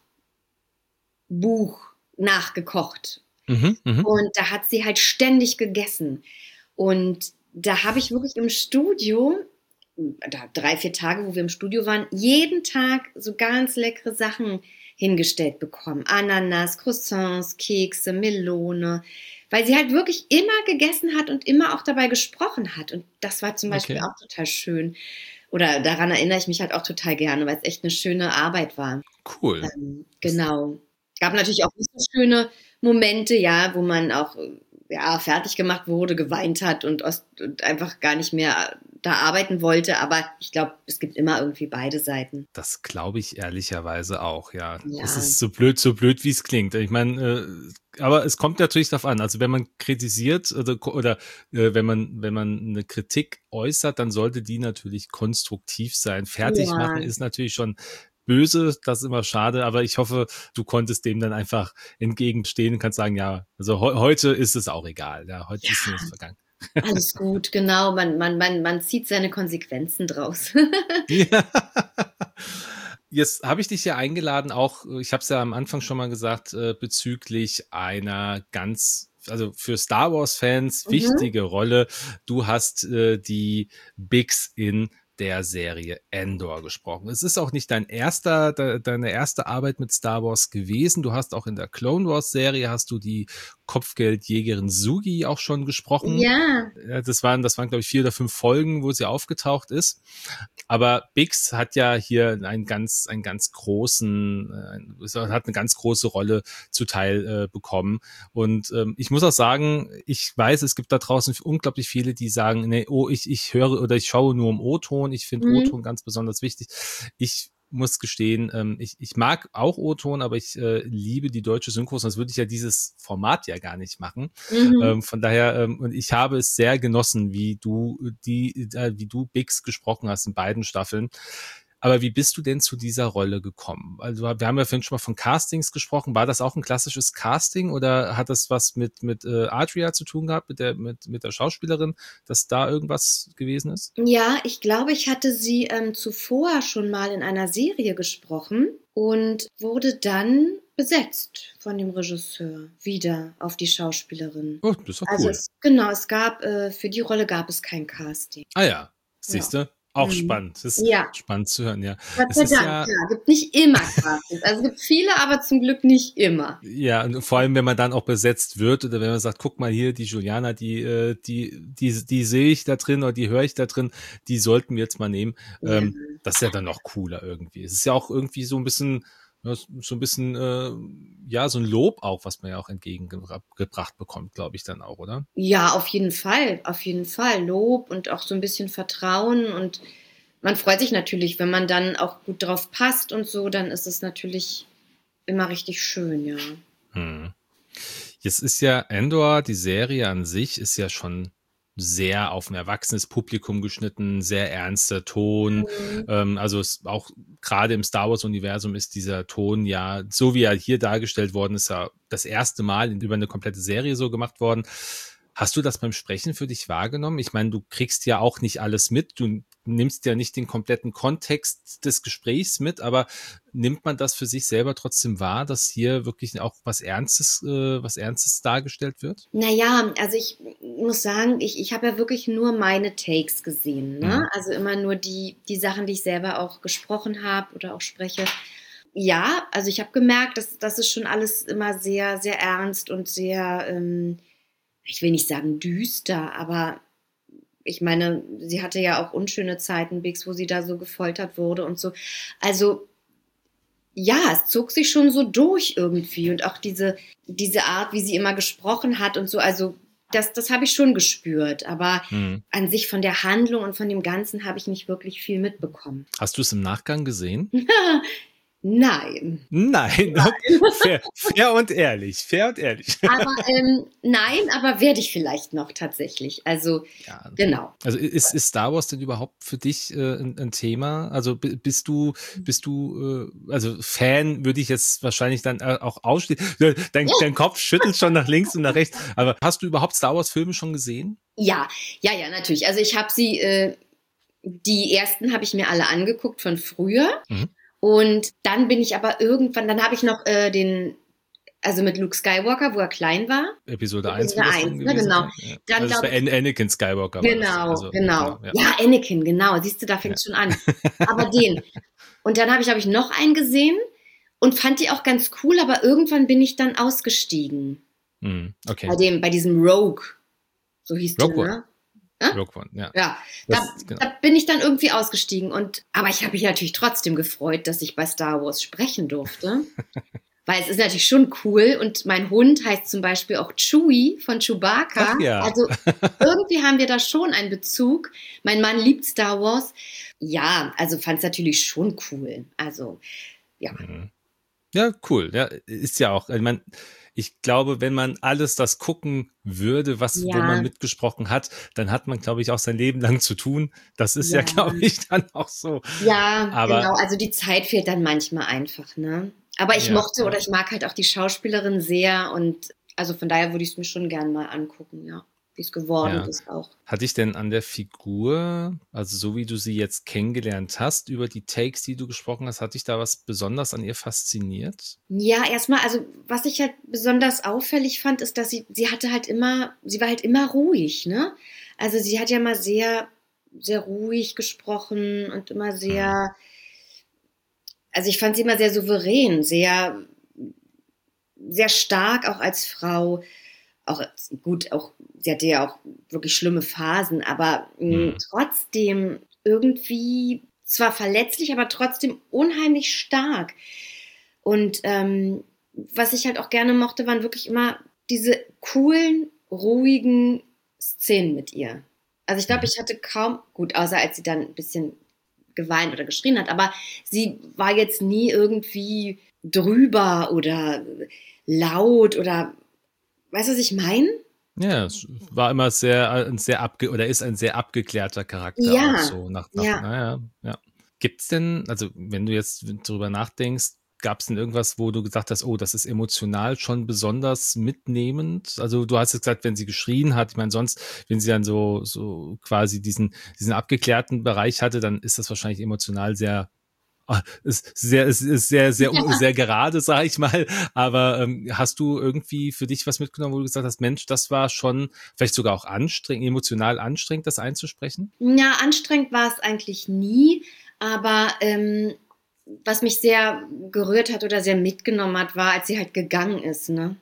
Speaker 1: Kochbuch nachgekocht.
Speaker 2: Mhm, mh.
Speaker 1: Und da hat sie halt ständig gegessen. Und da habe ich wirklich im Studio, da drei, vier Tage, wo wir im Studio waren, jeden Tag so ganz leckere Sachen hingestellt bekommen. Ananas, Croissants, Kekse, Melone. Weil sie halt wirklich immer gegessen hat und immer auch dabei gesprochen hat. Und das war zum Beispiel
Speaker 2: Okay.
Speaker 1: auch total schön. Oder daran erinnere ich mich halt auch total gerne, weil es echt eine schöne Arbeit war.
Speaker 2: Cool.
Speaker 1: Ähm, genau. Gab natürlich auch nicht so schöne Momente, ja, wo man auch ja, fertig gemacht wurde, geweint hat und, aus, und einfach gar nicht mehr da arbeiten wollte. Aber ich glaube, es gibt immer irgendwie beide Seiten.
Speaker 2: Das glaube ich ehrlicherweise auch, ja.
Speaker 1: Ja.
Speaker 2: Es ist so blöd, so blöd, wie es klingt. Ich meine, äh, aber es kommt natürlich darauf an. Also wenn man kritisiert oder, oder äh, wenn man wenn man eine Kritik äußert, dann sollte die natürlich konstruktiv sein. Fertig
Speaker 1: Ja.
Speaker 2: machen ist natürlich schon böse, das ist immer schade, aber ich hoffe, du konntest dem dann einfach entgegenstehen und kannst sagen, ja, also he heute ist es auch egal. Ja, heute
Speaker 1: Ja.
Speaker 2: ist es vergangen.
Speaker 1: Alles gut, genau. Man, man, man, man zieht seine Konsequenzen draus.
Speaker 2: Ja. Jetzt habe ich dich ja eingeladen, auch, ich habe es ja am Anfang schon mal gesagt, äh, bezüglich einer ganz, also für Star Wars-Fans
Speaker 1: Mhm.
Speaker 2: wichtige Rolle. Du hast äh, die Bix in der Serie Andor gesprochen. Es ist auch nicht dein erster, de, deine erste Arbeit mit Star Wars gewesen. Du hast auch in der Clone Wars Serie hast du die Kopfgeldjägerin Sugi auch schon gesprochen.
Speaker 1: Ja.
Speaker 2: Ja, das waren, das waren glaube ich vier oder fünf Folgen, wo sie aufgetaucht ist. Aber Bix hat ja hier einen ganz, einen ganz großen, äh, hat eine ganz große Rolle zuteil äh, bekommen. Und ähm, ich muss auch sagen, ich weiß, es gibt da draußen unglaublich viele, die sagen, nee, oh, ich, ich höre oder ich schaue nur im O-Ton. Ich finde
Speaker 1: Mhm.
Speaker 2: O-Ton ganz besonders wichtig. Ich muss gestehen, ähm, ich, ich mag auch O-Ton, aber ich äh, liebe die deutsche Synchro, sonst würde ich ja dieses Format ja gar nicht machen.
Speaker 1: Mhm.
Speaker 2: Ähm, von daher, ähm, und ich habe es sehr genossen, wie du die, äh, wie du Bix gesprochen hast in beiden Staffeln. Aber wie bist du denn zu dieser Rolle gekommen? Also wir haben ja vorhin schon mal von Castings gesprochen. War das auch ein klassisches Casting oder hat das was mit mit äh, Adria zu tun gehabt, mit der mit mit der Schauspielerin, dass da irgendwas gewesen ist?
Speaker 1: Ja, ich glaube, ich hatte sie ähm, zuvor schon mal in einer Serie gesprochen und wurde dann besetzt von dem Regisseur wieder auf die Schauspielerin.
Speaker 2: Oh, das ist doch
Speaker 1: Also
Speaker 2: cool.
Speaker 1: es, genau, es gab äh, für die Rolle gab es kein Casting.
Speaker 2: Ah ja, siehst du? Auch
Speaker 1: Mhm.
Speaker 2: spannend. Das ist
Speaker 1: Ja.
Speaker 2: spannend zu hören, ja.
Speaker 1: Gott
Speaker 2: Es
Speaker 1: sei
Speaker 2: ist
Speaker 1: Dank,
Speaker 2: ja,
Speaker 1: ja, gibt nicht immer Castings. Also es gibt viele, aber zum Glück nicht immer.
Speaker 2: ja, und vor allem, wenn man dann auch besetzt wird oder wenn man sagt, guck mal hier, die Juliana, die, äh, die, die, die sehe ich da drin oder die höre ich da drin, die sollten wir jetzt mal nehmen.
Speaker 1: Ja.
Speaker 2: Ähm, das ist ja dann noch cooler irgendwie. Es ist ja auch irgendwie so ein bisschen, ja, so ein bisschen, äh, ja, so ein Lob auch, was man ja auch entgegengebracht bekommt, glaube ich dann auch, oder?
Speaker 1: Ja, auf jeden Fall, auf jeden Fall. Lob und auch so ein bisschen Vertrauen und man freut sich natürlich, wenn man dann auch gut drauf passt und so, dann ist es natürlich immer richtig schön, ja.
Speaker 2: Hm. Jetzt ist ja Andor, die Serie an sich, ist ja schon sehr auf ein erwachsenes Publikum geschnitten, sehr ernster Ton.
Speaker 1: Mhm.
Speaker 2: Ähm, also es auch gerade im Star Wars-Universum ist dieser Ton ja, so wie er hier dargestellt worden ist, ja das erste Mal über eine komplette Serie so gemacht worden. Hast du das beim Sprechen für dich wahrgenommen? Ich meine, du kriegst ja auch nicht alles mit, du nimmst ja nicht den kompletten Kontext des Gesprächs mit, aber nimmt man das für sich selber trotzdem wahr, dass hier wirklich auch was Ernstes, äh, was Ernstes dargestellt wird?
Speaker 1: Naja, also ich muss sagen, ich, ich habe ja wirklich nur meine Takes gesehen, ne?
Speaker 2: Mhm.
Speaker 1: Also immer nur die, die Sachen, die ich selber auch gesprochen habe oder auch spreche. Ja, also ich habe gemerkt, dass das ist schon alles immer sehr, sehr ernst und sehr, ähm, ich will nicht sagen düster, aber ich meine, sie hatte ja auch unschöne Zeiten, Bix, wo sie da so gefoltert wurde und so. Also ja, es zog sich schon so durch irgendwie und auch diese, diese Art, wie sie immer gesprochen hat und so, also das, das habe ich schon gespürt, aber
Speaker 2: Mhm.
Speaker 1: an sich von der Handlung und von dem Ganzen habe ich nicht wirklich viel mitbekommen.
Speaker 2: Hast du es im Nachgang gesehen?
Speaker 1: Nein.
Speaker 2: Nein, okay. fair, fair und ehrlich, fair und ehrlich.
Speaker 1: Aber ähm, nein, aber werde ich vielleicht noch tatsächlich. Also
Speaker 2: Ja.
Speaker 1: genau.
Speaker 2: Also ist, ist Star Wars denn überhaupt für dich äh, ein, ein Thema? Also b- bist du, bist du, äh, also Fan würde ich jetzt wahrscheinlich dann äh, auch ausschließen. Dein, dein Kopf schüttelt schon nach links und nach rechts. Aber hast du überhaupt Star Wars Filme schon gesehen?
Speaker 1: Ja, ja, ja, natürlich. Also ich habe sie, äh, die ersten habe ich mir alle angeguckt von früher.
Speaker 2: Mhm.
Speaker 1: Und dann bin ich aber irgendwann, dann habe ich noch äh, den, also mit Luke Skywalker, wo er klein war.
Speaker 2: Episode eins
Speaker 1: Episode
Speaker 2: wird das
Speaker 1: eins,
Speaker 2: dann
Speaker 1: ne,
Speaker 2: gewesen
Speaker 1: genau.
Speaker 2: sein? Ja.
Speaker 1: Dann
Speaker 2: Also es war
Speaker 1: glaube ich,
Speaker 2: An Anakin Skywalker war das.
Speaker 1: genau,
Speaker 2: Also,
Speaker 1: genau.
Speaker 2: genau, ja.
Speaker 1: Ja, Anakin, genau. Siehst du, da fängt
Speaker 2: Ja.
Speaker 1: schon an. Aber den. Und dann habe ich, habe ich noch einen gesehen und fand die auch ganz cool, aber irgendwann bin ich dann ausgestiegen.
Speaker 2: Mhm. Okay.
Speaker 1: Bei dem, bei diesem Rogue. So hieß der,
Speaker 2: Rogue One.
Speaker 1: ne? Hä?
Speaker 2: Rogue One, ja.
Speaker 1: Ja, da,
Speaker 2: Das, genau.
Speaker 1: da bin ich dann irgendwie ausgestiegen. Und, aber ich habe mich natürlich trotzdem gefreut, dass ich bei Star Wars sprechen durfte. Weil es ist natürlich schon cool. Und mein Hund heißt zum Beispiel auch Chewie von Chewbacca.
Speaker 2: Ach ja.
Speaker 1: Also irgendwie haben wir da schon einen Bezug. Mein Mann liebt Star Wars. Ja, also fand es natürlich schon cool. Also, ja.
Speaker 2: Mhm. Ja, cool. Ja, ist ja auch. Ich meine, ich glaube, wenn man alles das gucken würde, was, wo man
Speaker 1: Ja,
Speaker 2: mitgesprochen hat, dann hat man, glaube ich, auch sein Leben lang zu tun. Das ist ja,
Speaker 1: ja.
Speaker 2: glaube ich, dann auch so.
Speaker 1: Ja,
Speaker 2: Aber
Speaker 1: genau. Also die Zeit fehlt dann manchmal einfach, ne? Aber ich
Speaker 2: ja,
Speaker 1: mochte oder ich mag halt auch die Schauspielerin sehr und also von daher würde ich es mir schon gern mal angucken, ja. Wie es geworden
Speaker 2: ja.
Speaker 1: ist auch.
Speaker 2: Hat dich denn an der Figur, also so wie du sie jetzt kennengelernt hast, über die Takes, die du gesprochen hast, hat dich da was besonders an ihr fasziniert?
Speaker 1: Ja, erstmal, also was ich halt besonders auffällig fand, ist, dass sie, sie hatte halt immer, sie war halt immer ruhig, ne? Also sie hat ja mal sehr, sehr ruhig gesprochen und immer
Speaker 2: Hm.
Speaker 1: sehr, also ich fand sie immer sehr souverän, sehr, sehr stark auch als Frau. Auch gut, auch sie hatte ja auch wirklich schlimme Phasen, aber mh,
Speaker 2: Hm.
Speaker 1: trotzdem irgendwie zwar verletzlich, aber trotzdem unheimlich stark. Und ähm, was ich halt auch gerne mochte, waren wirklich immer diese coolen, ruhigen Szenen mit ihr. Also ich glaube,
Speaker 2: Mhm.
Speaker 1: ich hatte kaum, gut, außer als sie dann ein bisschen geweint oder geschrien hat, aber sie war jetzt nie irgendwie drüber oder laut oder, weißt du, was ich meine?
Speaker 2: Ja, es war immer sehr, ein sehr abge oder ist ein sehr abgeklärter Charakter auch
Speaker 1: Ja,
Speaker 2: so nach, nach,
Speaker 1: ja.
Speaker 2: naja, ja. Gibt's denn, also wenn du jetzt drüber nachdenkst, gab es denn irgendwas, wo du gesagt hast, oh, das ist emotional schon besonders mitnehmend? Also du hast jetzt gesagt, wenn sie geschrien hat, ich meine, sonst, wenn sie dann so, so quasi diesen, diesen abgeklärten Bereich hatte, dann ist das wahrscheinlich emotional sehr, ah, ist sehr, ist, ist sehr, sehr, sehr gerade, sag ich mal. Aber ähm, hast du irgendwie für dich was mitgenommen, wo du gesagt hast, Mensch, das war schon vielleicht sogar auch anstrengend, emotional anstrengend, das einzusprechen?
Speaker 1: Ja, anstrengend war es eigentlich nie, aber ähm, was mich sehr gerührt hat oder sehr mitgenommen hat, war, als sie halt gegangen ist, ne?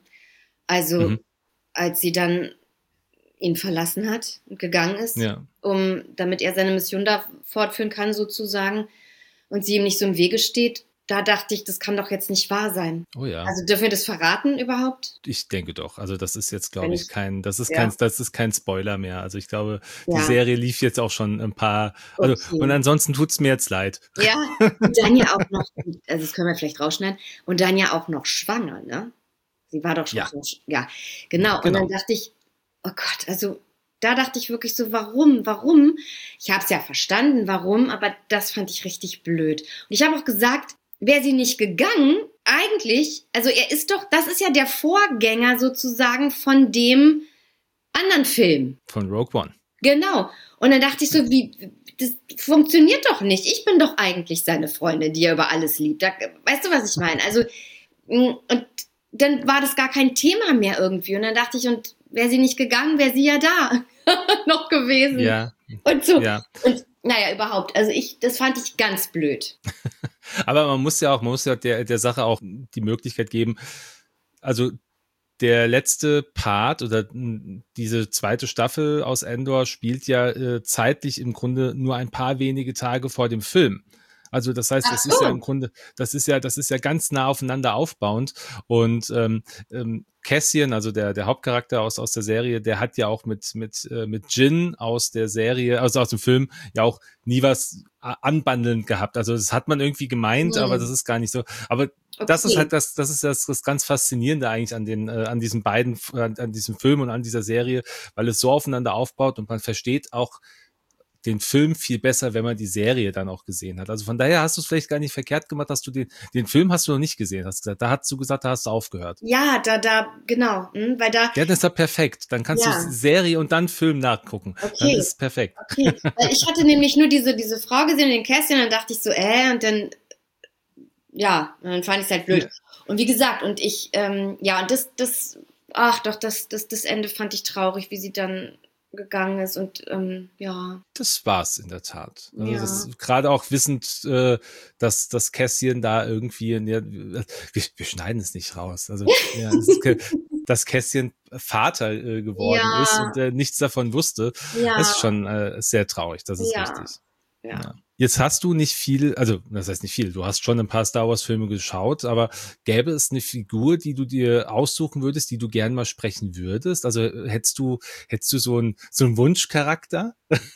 Speaker 1: Also,
Speaker 2: Mhm.
Speaker 1: als sie dann ihn verlassen hat und gegangen ist,
Speaker 2: Ja.
Speaker 1: um, damit er seine Mission da fortführen kann, sozusagen, und sie ihm nicht so im Wege steht, da dachte ich, das kann doch jetzt nicht wahr sein.
Speaker 2: Oh ja.
Speaker 1: Also dürfen wir das verraten überhaupt?
Speaker 2: Ich denke doch. Also das ist jetzt,
Speaker 1: Wenn
Speaker 2: glaube ich,
Speaker 1: ich,
Speaker 2: kein, das ist kein,
Speaker 1: ja,
Speaker 2: das ist kein Spoiler mehr. Also ich glaube, die
Speaker 1: ja,
Speaker 2: Serie lief jetzt auch schon ein paar, also und
Speaker 1: okay.
Speaker 2: ansonsten tut's mir jetzt leid.
Speaker 1: Ja, und dann ja auch noch, also das können wir vielleicht rausschneiden, und dann ja auch noch schwanger, ne? Sie war doch schon
Speaker 2: Ja,
Speaker 1: so, ja, genau. Und dann
Speaker 2: genau.
Speaker 1: dachte ich, oh Gott, also da dachte ich wirklich so, warum, warum? Ich habe es ja verstanden, warum, aber das fand ich richtig blöd. Und ich habe auch gesagt, wäre sie nicht gegangen, eigentlich, also er ist doch, das ist ja der Vorgänger sozusagen von dem anderen Film.
Speaker 2: Von Rogue One.
Speaker 1: Genau. Und dann dachte ich so, wie, das funktioniert doch nicht. Ich bin doch eigentlich seine Freundin, die er über alles liebt. Da, weißt du, was ich meine? Also, und dann war das gar kein Thema mehr irgendwie. Und dann dachte ich, und wäre sie nicht gegangen, wäre sie ja da noch gewesen.
Speaker 2: Ja.
Speaker 1: Und so.
Speaker 2: Ja.
Speaker 1: Und naja, überhaupt. Also ich, das fand ich ganz blöd.
Speaker 2: Aber man muss ja auch, man muss ja der, der Sache auch die Möglichkeit geben, also der letzte Part oder diese zweite Staffel aus Endor spielt ja äh, zeitlich im Grunde nur ein paar wenige Tage vor dem Film. Also das heißt, das
Speaker 1: Ach so.
Speaker 2: ist ja im Grunde, das ist ja, das ist ja ganz nah aufeinander aufbauend. Und ähm, ähm, Cassian, also der der Hauptcharakter aus aus der Serie, der hat ja auch mit mit äh, mit Jin aus der Serie, also aus dem Film, ja auch nie was anbandelnd gehabt. Also das hat man irgendwie gemeint,
Speaker 1: Hm.
Speaker 2: aber das ist gar nicht so. Aber
Speaker 1: Okay.
Speaker 2: das ist halt das, das ist das, das ganz Faszinierende eigentlich an den, äh, an diesen beiden, äh, an diesem Film und an dieser Serie, weil es so aufeinander aufbaut und man versteht auch den Film viel besser, wenn man die Serie dann auch gesehen hat. Also von daher hast du es vielleicht gar nicht verkehrt gemacht, dass du den, den Film hast du noch nicht gesehen, hast gesagt. Da hast du gesagt, da hast du aufgehört.
Speaker 1: Ja, da, da, genau, hm, weil da.
Speaker 2: Ja, das ist ja perfekt. Dann kannst
Speaker 1: Ja.
Speaker 2: du Serie und dann Film nachgucken.
Speaker 1: Okay.
Speaker 2: Dann ist es perfekt.
Speaker 1: Okay. Weil ich hatte nämlich nur diese, diese Frau gesehen, den Kästchen, und dann dachte ich so, äh, und dann, ja, und dann fand ich es halt blöd.
Speaker 2: Ja.
Speaker 1: Und wie gesagt, und ich, ähm, ja, und das, das, ach doch, das, das, das Ende fand ich traurig, wie sie dann gegangen ist und ähm, ja.
Speaker 2: Das war's in der Tat. Also
Speaker 1: Ja.
Speaker 2: das gerade auch wissend, äh, dass das Kässchen da irgendwie, in der, wir, wir schneiden es nicht raus. Also ja, das, ist, das Kässchen Vater äh, geworden
Speaker 1: Ja.
Speaker 2: ist und äh, nichts davon wusste,
Speaker 1: Ja.
Speaker 2: ist schon äh, sehr traurig. Das ist
Speaker 1: Ja.
Speaker 2: richtig.
Speaker 1: Ja.
Speaker 2: Ja. Jetzt hast du nicht viel, also das heißt nicht viel, du hast schon ein paar Star Wars Filme geschaut, aber gäbe es eine Figur, die du dir aussuchen würdest, die du gern mal sprechen würdest? Also hättest du, hättest du so einen, so einen Wunschcharakter?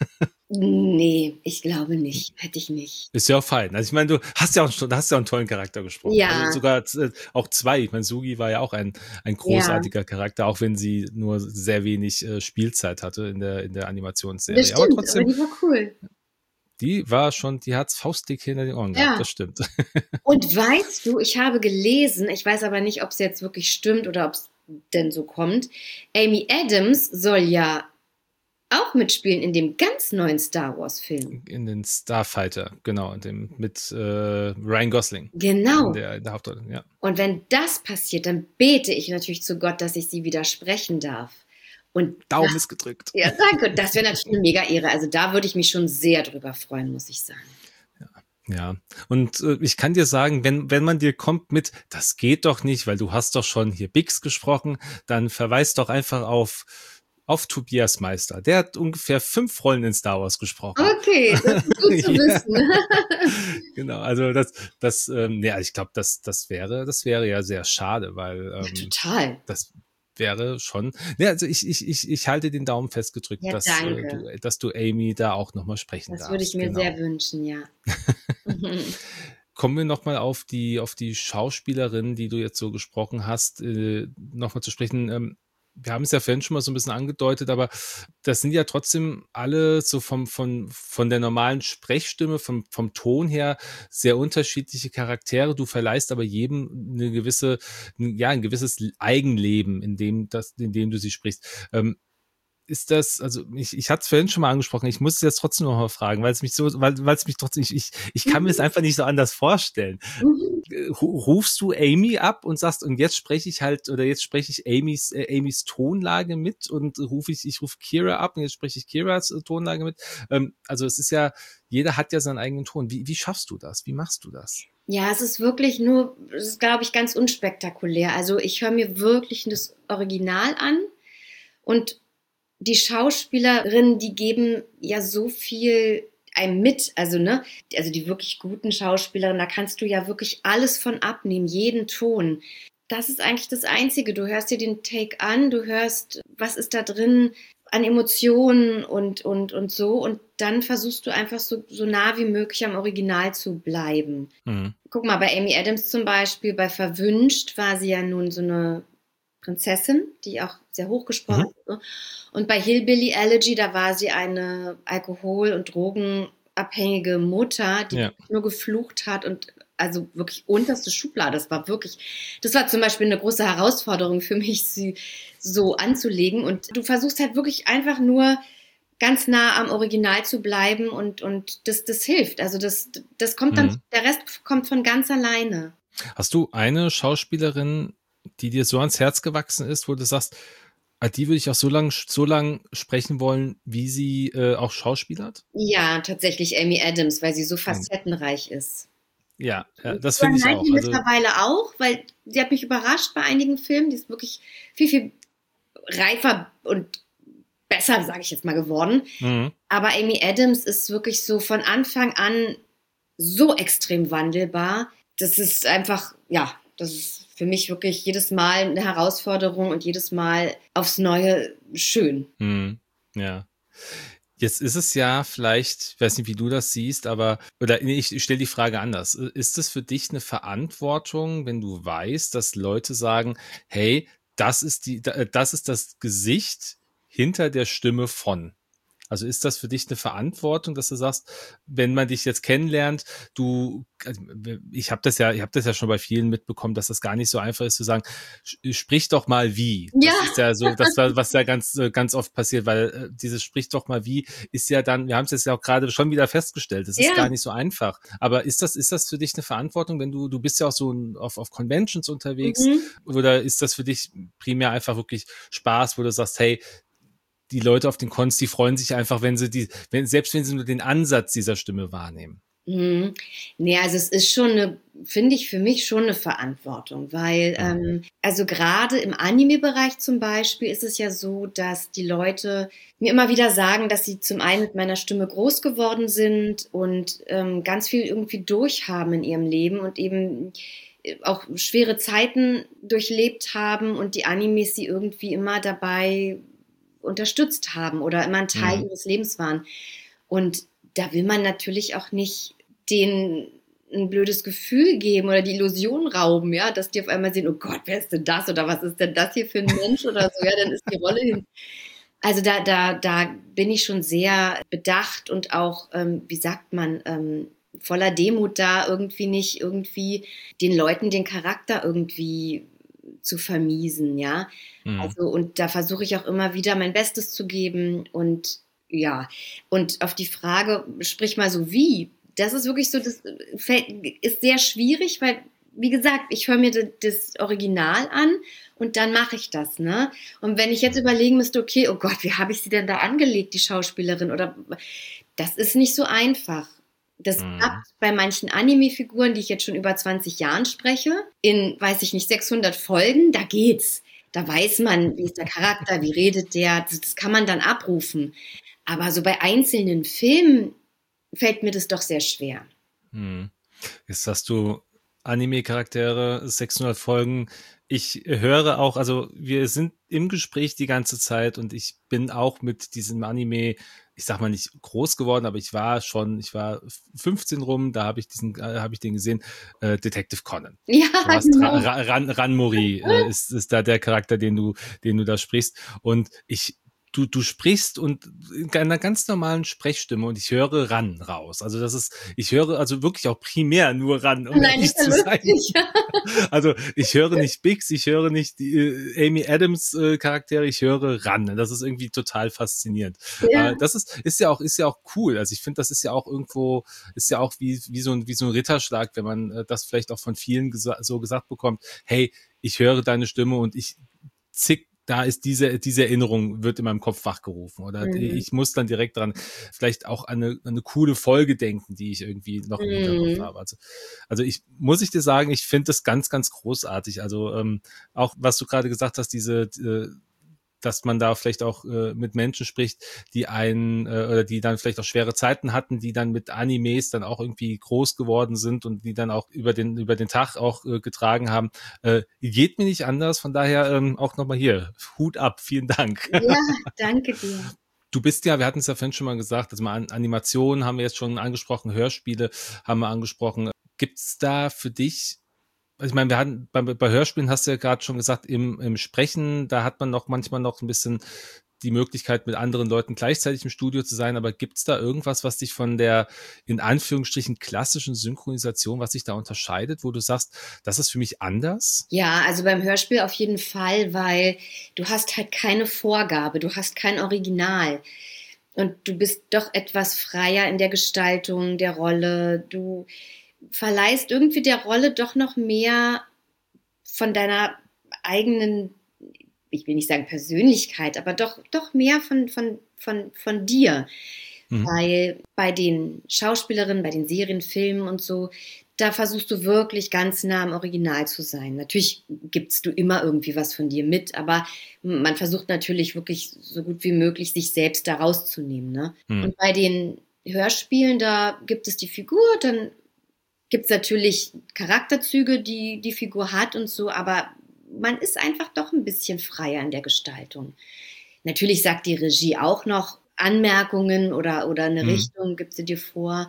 Speaker 1: Nee, ich glaube nicht. Hätte ich nicht.
Speaker 2: Ist ja auch fein. Also ich meine, du hast ja auch schon, hast ja auch einen tollen Charakter gesprochen.
Speaker 1: Ja.
Speaker 2: Also sogar äh, auch zwei. Ich meine, Sugi war ja auch ein, ein großartiger ja. Charakter, auch wenn sie nur sehr wenig äh, Spielzeit hatte in der, in der Animationsserie.
Speaker 1: Das stimmt,
Speaker 2: aber trotzdem.
Speaker 1: Aber die war cool.
Speaker 2: Die war schon, die hat's faustdick hinter den Ohren
Speaker 1: ja.
Speaker 2: gehabt, das stimmt.
Speaker 1: Und weißt du, ich habe gelesen, ich weiß aber nicht, ob es jetzt wirklich stimmt oder ob es denn so kommt, Amy Adams soll ja auch mitspielen in dem ganz neuen Star Wars Film.
Speaker 2: In den Starfighter, genau, in dem mit äh, Ryan Gosling.
Speaker 1: Genau.
Speaker 2: In der, in der Hauptrolle, ja.
Speaker 1: Und wenn das passiert, dann bete ich natürlich zu Gott, dass ich sie wieder sprechen darf. Und
Speaker 2: Daumen
Speaker 1: das,
Speaker 2: ist gedrückt.
Speaker 1: Ja, danke. Das wäre natürlich eine mega Ehre. Also da würde ich mich schon sehr drüber freuen, muss ich sagen.
Speaker 2: Ja. Ja, und äh, ich kann dir sagen, wenn wenn man dir kommt mit, das geht doch nicht, weil du hast doch schon hier Bix gesprochen, dann verweis doch einfach auf auf Tobias Meister. Der hat ungefähr fünf Rollen in Star Wars gesprochen.
Speaker 1: Okay, das ist gut zu
Speaker 2: ja.
Speaker 1: wissen.
Speaker 2: Genau, also das das ähm, ja, ich glaube, das das wäre das wäre ja sehr schade, weil ähm,
Speaker 1: ja, total.
Speaker 2: Das wäre schon. Ja, also ich, ich, ich, ich halte den Daumen festgedrückt,
Speaker 1: ja,
Speaker 2: dass, äh, du, dass du Amy da auch nochmal sprechen
Speaker 1: das
Speaker 2: darfst.
Speaker 1: Das würde ich mir
Speaker 2: genau.
Speaker 1: sehr wünschen, ja.
Speaker 2: Kommen wir nochmal auf die, auf die Schauspielerin, die du jetzt so gesprochen hast, äh, nochmal zu sprechen. Ähm, wir haben es ja vorhin schon mal so ein bisschen angedeutet, aber das sind ja trotzdem alle so vom, von, von der normalen Sprechstimme, vom, vom Ton her sehr unterschiedliche Charaktere. Du verleihst aber jedem eine gewisse, ja, ein gewisses Eigenleben, in dem, das, in dem du sie sprichst. Ähm, ist das, also ich, ich hatte es vorhin schon mal angesprochen, ich muss es jetzt trotzdem noch mal fragen, weil es mich so, weil, weil es mich trotzdem, ich, ich, ich kann mir es einfach nicht so anders vorstellen. Rufst du Amy ab und sagst, und jetzt spreche ich halt, oder jetzt spreche ich Amys, äh, Amys Tonlage mit und rufe ich, ich rufe Kira ab und jetzt spreche ich Kiras äh, Tonlage mit. Ähm, also es ist ja, jeder hat ja seinen eigenen Ton. Wie, wie schaffst du das? Wie machst du das?
Speaker 1: Ja, es ist wirklich nur, es ist, glaube ich, ganz unspektakulär. Also ich höre mir wirklich das Original an und die Schauspielerinnen, die geben ja so viel einem mit, also ne, also die wirklich guten Schauspielerinnen, da kannst du ja wirklich alles von abnehmen, jeden Ton. Das ist eigentlich das Einzige. Du hörst dir den Take an, du hörst, was ist da drin an Emotionen und, und, und so, und dann versuchst du einfach so, so nah wie möglich am Original zu bleiben. Mhm. Guck mal, bei Amy Adams zum Beispiel, bei Verwünscht war sie ja nun so eine Prinzessin, die auch sehr hochgesprochen mhm. ist. Und bei Hillbilly Elegy, da war sie eine alkohol- und drogenabhängige Mutter, die ja. nur geflucht hat und also wirklich unterste Schublade. Das war wirklich, das war zum Beispiel eine große Herausforderung für mich, sie so anzulegen. Und du versuchst halt wirklich einfach nur ganz nah am Original zu bleiben und, und das, das hilft. Also das, das kommt dann,
Speaker 2: Mhm.
Speaker 1: der Rest kommt von ganz alleine.
Speaker 2: Hast du eine Schauspielerin, die dir so ans Herz gewachsen ist, wo du sagst, ah, die würde ich auch so lang, so lang sprechen wollen, wie sie äh, auch schauspielert?
Speaker 1: Ja, tatsächlich Amy Adams, weil sie so
Speaker 2: Nein.
Speaker 1: facettenreich ist.
Speaker 2: Ja, ja, das
Speaker 1: Keira
Speaker 2: finde ich auch.
Speaker 1: Knightley
Speaker 2: Also,
Speaker 1: mittlerweile auch, weil sie hat mich überrascht bei einigen Filmen. Die ist wirklich viel, viel reifer und besser, sage ich jetzt mal, geworden.
Speaker 2: mhm.
Speaker 1: Aber Amy Adams ist wirklich so von Anfang an so extrem wandelbar. Das ist einfach, ja, das ist für mich wirklich jedes Mal eine Herausforderung und jedes Mal aufs Neue schön.
Speaker 2: Mhm. Ja. Jetzt ist es ja vielleicht, ich weiß nicht, wie du das siehst, aber, oder nee, ich stelle die Frage anders. Ist es für dich eine Verantwortung, wenn du weißt, dass Leute sagen, hey, das ist die, das ist das Gesicht hinter der Stimme von? Also ist das für dich eine Verantwortung, dass du sagst, wenn man dich jetzt kennenlernt, du, also ich habe das ja, ich habe das ja schon bei vielen mitbekommen, dass das gar nicht so einfach ist zu sagen, sprich doch mal wie.
Speaker 1: Ja,
Speaker 2: Das ist ja so, das war, was ja ganz, ganz oft passiert, weil äh, dieses sprich doch mal wie ist ja dann, wir haben es jetzt ja auch gerade schon wieder festgestellt, das ist
Speaker 1: ja.
Speaker 2: gar nicht so einfach. Aber ist das, ist das für dich eine Verantwortung, wenn du, du bist ja auch so auf, auf Conventions unterwegs,
Speaker 1: Mhm.
Speaker 2: oder ist das für dich primär einfach wirklich Spaß, wo du sagst, hey, die Leute auf den Cons, die freuen sich einfach, wenn sie die, wenn, selbst wenn sie nur den Ansatz dieser Stimme wahrnehmen.
Speaker 1: Mhm. Nee, also es ist schon eine, finde ich für mich schon eine Verantwortung, weil,
Speaker 2: Mhm.
Speaker 1: ähm, also gerade im Anime-Bereich zum Beispiel ist es ja so, dass die Leute mir immer wieder sagen, dass sie zum einen mit meiner Stimme groß geworden sind und ähm, ganz viel irgendwie durchhaben in ihrem Leben und eben äh, auch schwere Zeiten durchlebt haben und die Animes sie irgendwie immer dabei unterstützt haben oder immer ein Teil
Speaker 2: Mhm.
Speaker 1: ihres Lebens waren. Und da will man natürlich auch nicht denen ein blödes Gefühl geben oder die Illusion rauben, ja, dass die auf einmal sehen, oh Gott, wer ist denn das oder was ist denn das hier für ein Mensch oder so, ja, dann ist die Rolle hin. Also da, da, da bin ich schon sehr bedacht und auch, ähm, wie sagt man, ähm, voller Demut da irgendwie nicht irgendwie den Leuten den Charakter irgendwie zu vermiesen, ja.
Speaker 2: Mhm.
Speaker 1: Also und da versuche ich auch immer wieder mein Bestes zu geben und ja, und auf die Frage, sprich mal so wie, das ist wirklich so, das fällt, ist sehr schwierig, weil, wie gesagt, ich höre mir das, das Original an und dann mache ich das, ne? Und wenn ich jetzt überlegen müsste, okay, oh Gott, wie habe ich sie denn da angelegt, die Schauspielerin, oder das ist nicht so einfach. Das
Speaker 2: Mhm.
Speaker 1: klappt bei manchen Anime-Figuren, die ich jetzt schon über zwanzig Jahren spreche, in, weiß ich nicht, sechshundert Folgen, da geht's. Da weiß man, wie ist der Charakter, wie redet der, das, das kann man dann abrufen. Aber so bei einzelnen Filmen fällt mir das doch sehr schwer.
Speaker 2: Mhm. Jetzt hast du Anime-Charaktere, sechshundert Folgen. Ich höre auch, also wir sind im Gespräch die ganze Zeit und ich bin auch mit diesem Anime, ich sag mal nicht groß geworden, aber ich war schon, ich war fünfzehn rum, da habe ich diesen, äh, habe ich den gesehen, äh, Detective Conan.
Speaker 1: Ja,
Speaker 2: Du hast Ra
Speaker 1: genau.
Speaker 2: Ra Ran Ranmori, äh, ist, ist da der Charakter, den du, den du da sprichst. Und ich, du, du sprichst und in einer ganz normalen Sprechstimme und ich höre Ran raus. Also das ist, ich höre also wirklich auch primär nur Ran, um
Speaker 1: Nein, das
Speaker 2: ehrlich
Speaker 1: ist ja
Speaker 2: zu sein.
Speaker 1: lustig.
Speaker 2: Also ich höre nicht Biggs, ich höre nicht die äh, Amy Adams äh, Charaktere, ich höre Ran. Das ist irgendwie total faszinierend.
Speaker 1: Ja.
Speaker 2: Äh, das ist ist ja auch ist ja auch cool. Also ich finde, das ist ja auch irgendwo ist ja auch wie wie so ein wie so ein Ritterschlag, wenn man äh, das vielleicht auch von vielen gesa so gesagt bekommt. Hey, ich höre deine Stimme und ich zick da ist diese, diese Erinnerung wird in meinem Kopf wachgerufen oder
Speaker 1: Mhm.
Speaker 2: ich muss dann direkt dran vielleicht auch an eine, an eine coole Folge denken, die ich irgendwie noch im Hinterkopf
Speaker 1: Mhm.
Speaker 2: habe. Also, also ich muss ich dir sagen, ich finde das ganz, ganz großartig. Also ähm, auch was du gerade gesagt hast, diese, äh, dass man da vielleicht auch äh, mit Menschen spricht, die einen äh, oder die dann vielleicht auch schwere Zeiten hatten, die dann mit Animes dann auch irgendwie groß geworden sind und die dann auch über den über den Tag auch äh, getragen haben. Äh, geht mir nicht anders, von daher ähm, auch nochmal hier, Hut ab, vielen Dank.
Speaker 1: Ja, danke dir.
Speaker 2: Du bist ja, wir hatten es ja vorhin schon mal gesagt, also mal Animationen haben wir jetzt schon angesprochen, Hörspiele haben wir angesprochen. Gibt's da für dich, also ich meine, wir hatten bei, bei Hörspielen hast du ja gerade schon gesagt, im, im Sprechen, da hat man noch manchmal noch ein bisschen die Möglichkeit, mit anderen Leuten gleichzeitig im Studio zu sein, aber gibt es da irgendwas, was dich von der, in Anführungsstrichen, klassischen Synchronisation, was sich da unterscheidet, wo du sagst, das ist für mich anders?
Speaker 1: Ja, also beim Hörspiel auf jeden Fall, weil du hast halt keine Vorgabe, du hast kein Original. Und du bist doch etwas freier in der Gestaltung der Rolle. Du verleihst irgendwie der Rolle doch noch mehr von deiner eigenen, ich will nicht sagen Persönlichkeit, aber doch, doch mehr von, von, von, von dir. Mhm. Weil bei den Schauspielerinnen, bei den Serienfilmen und so, da versuchst du wirklich ganz nah am Original zu sein. Natürlich gibst du immer irgendwie was von dir mit, aber man versucht natürlich wirklich so gut wie möglich, sich selbst da rauszunehmen. Ne? Mhm. Und bei den Hörspielen, da gibt es die Figur, dann gibt es natürlich Charakterzüge, die die Figur hat und so, aber man ist einfach doch ein bisschen freier in der Gestaltung. Natürlich sagt die Regie auch noch Anmerkungen oder, oder eine mhm. Richtung, gibt sie dir vor,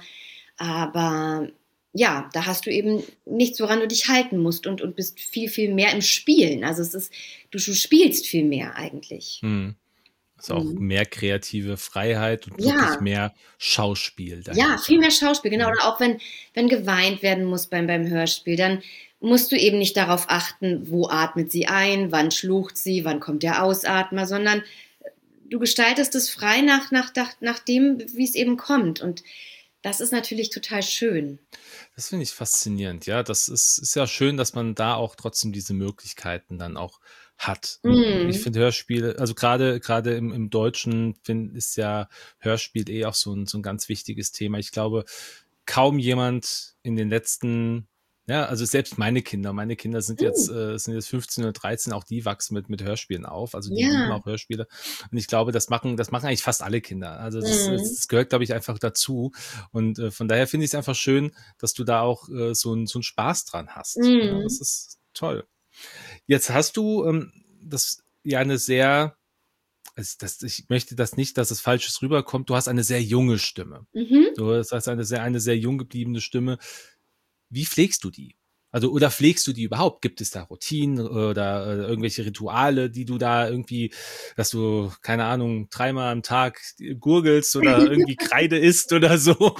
Speaker 1: aber ja, da hast du eben nichts, woran du dich halten musst und, und bist viel, viel mehr im Spielen. Also es ist, du, du spielst viel mehr eigentlich.
Speaker 2: Hm. Also auch mhm. mehr kreative Freiheit und
Speaker 1: ja.
Speaker 2: wirklich mehr Schauspiel dahinter.
Speaker 1: Ja, viel mehr Schauspiel, genau. Mhm. Oder auch wenn, wenn geweint werden muss beim, beim Hörspiel, dann musst du eben nicht darauf achten, wo atmet sie ein, wann schlucht sie, wann kommt der Ausatmer, sondern du gestaltest es frei nach, nach, nach dem, wie es eben kommt. Und das ist natürlich total schön.
Speaker 2: Das finde ich faszinierend, ja. Das ist, ist ja schön, dass man da auch trotzdem diese Möglichkeiten dann auch hat. Mm. Ich finde Hörspiele, also gerade gerade im, im Deutschen find, ist ja Hörspiel eh auch so ein, so ein ganz wichtiges Thema. Ich glaube, kaum jemand in den letzten, ja, also selbst meine Kinder, meine Kinder sind jetzt, mm. äh, sind jetzt fünfzehn oder dreizehn, auch die wachsen mit, mit Hörspielen auf, also die ja. lieben auch Hörspiele. Und ich glaube, das machen, das machen eigentlich fast alle Kinder. Also das, mm. das gehört, glaube ich, einfach dazu. Und äh, von daher finde ich es einfach schön, dass du da auch äh, so, ein, so einen Spaß dran hast. Mm. Ja, das ist toll. Jetzt hast du ähm, das ja eine sehr, also das, ich möchte das nicht, dass es Falsches rüberkommt, du hast eine sehr junge Stimme. Mhm. Du hast eine sehr, eine sehr jung gebliebene Stimme. Wie pflegst du die? Also, oder pflegst du die überhaupt? Gibt es da Routinen oder äh, irgendwelche Rituale, die du da irgendwie, dass du, keine Ahnung, dreimal am Tag gurgelst oder irgendwie Kreide isst oder so?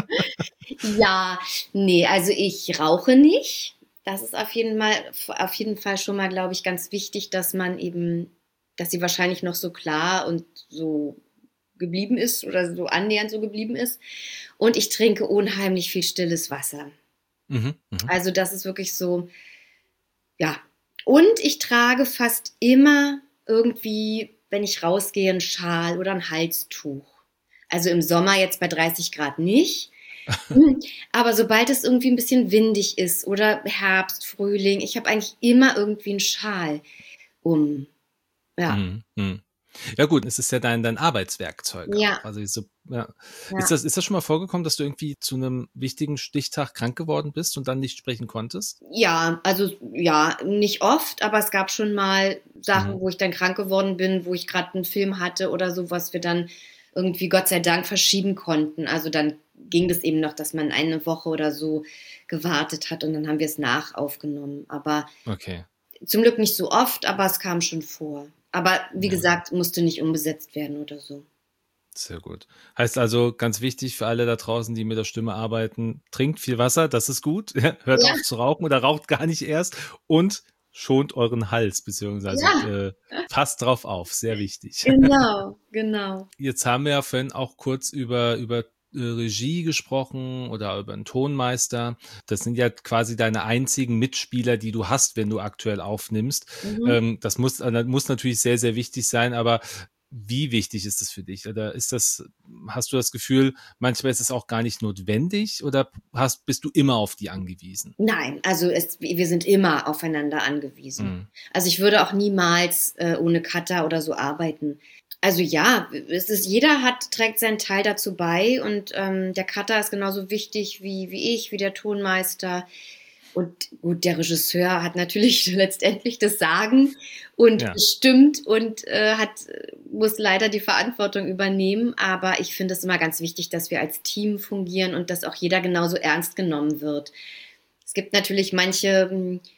Speaker 1: Ja, nee, also ich rauche nicht. Das ist auf jeden Fall, auf jeden Fall schon mal, glaube ich, ganz wichtig, dass man eben, dass sie wahrscheinlich noch so klar und so geblieben ist oder so annähernd so geblieben ist. Und ich trinke unheimlich viel stilles Wasser. Mhm, mh. Also das ist wirklich so, ja. Und ich trage fast immer irgendwie, wenn ich rausgehe, einen Schal oder ein Halstuch. Also im Sommer jetzt bei dreißig Grad nicht. Aber sobald es irgendwie ein bisschen windig ist oder Herbst, Frühling, ich habe eigentlich immer irgendwie einen Schal um. Ja.
Speaker 2: Mhm, mh. Ja gut, es ist ja dein, dein Arbeitswerkzeug.
Speaker 1: Ja.
Speaker 2: Auch. Also so, ja. Ja. Ist das, ist das schon mal vorgekommen, dass du irgendwie zu einem wichtigen Stichtag krank geworden bist und dann nicht sprechen konntest?
Speaker 1: Ja, also ja, nicht oft, aber es gab schon mal Sachen, mhm. wo ich dann krank geworden bin, wo ich gerade einen Film hatte oder so, was wir dann irgendwie Gott sei Dank verschieben konnten. Also dann ging das eben noch, dass man eine Woche oder so gewartet hat und dann haben wir es nachaufgenommen. Aber
Speaker 2: okay.
Speaker 1: Zum Glück nicht so oft, aber es kam schon vor. Aber wie ja. gesagt, musste nicht umbesetzt werden oder so.
Speaker 2: Sehr gut. Heißt also, ganz wichtig für alle da draußen, die mit der Stimme arbeiten, trinkt viel Wasser, das ist gut. Hört ja. auf zu rauchen oder raucht gar nicht erst und schont euren Hals, beziehungsweise ja. äh, passt drauf auf, sehr wichtig.
Speaker 1: Genau, genau.
Speaker 2: Jetzt haben wir ja vorhin auch kurz über, über Regie gesprochen oder über einen Tonmeister. Das sind ja quasi deine einzigen Mitspieler, die du hast, wenn du aktuell aufnimmst. Mhm. Ähm, das muss, das muss natürlich sehr, sehr wichtig sein, aber wie wichtig ist das für dich? Oder ist das, hast du das Gefühl, manchmal ist es auch gar nicht notwendig oder hast, bist du immer auf die angewiesen?
Speaker 1: Nein, also es, wir sind immer aufeinander angewiesen. Mhm. Also ich würde auch niemals äh, ohne Cutter oder so arbeiten. Also ja, es ist, jeder hat, trägt seinen Teil dazu bei und ähm, der Cutter ist genauso wichtig wie, wie ich, wie der Tonmeister. Und gut, der Regisseur hat natürlich letztendlich das Sagen und ja. bestimmt und äh, hat, muss leider die Verantwortung übernehmen. Aber ich finde es immer ganz wichtig, dass wir als Team fungieren und dass auch jeder genauso ernst genommen wird. Es gibt natürlich manche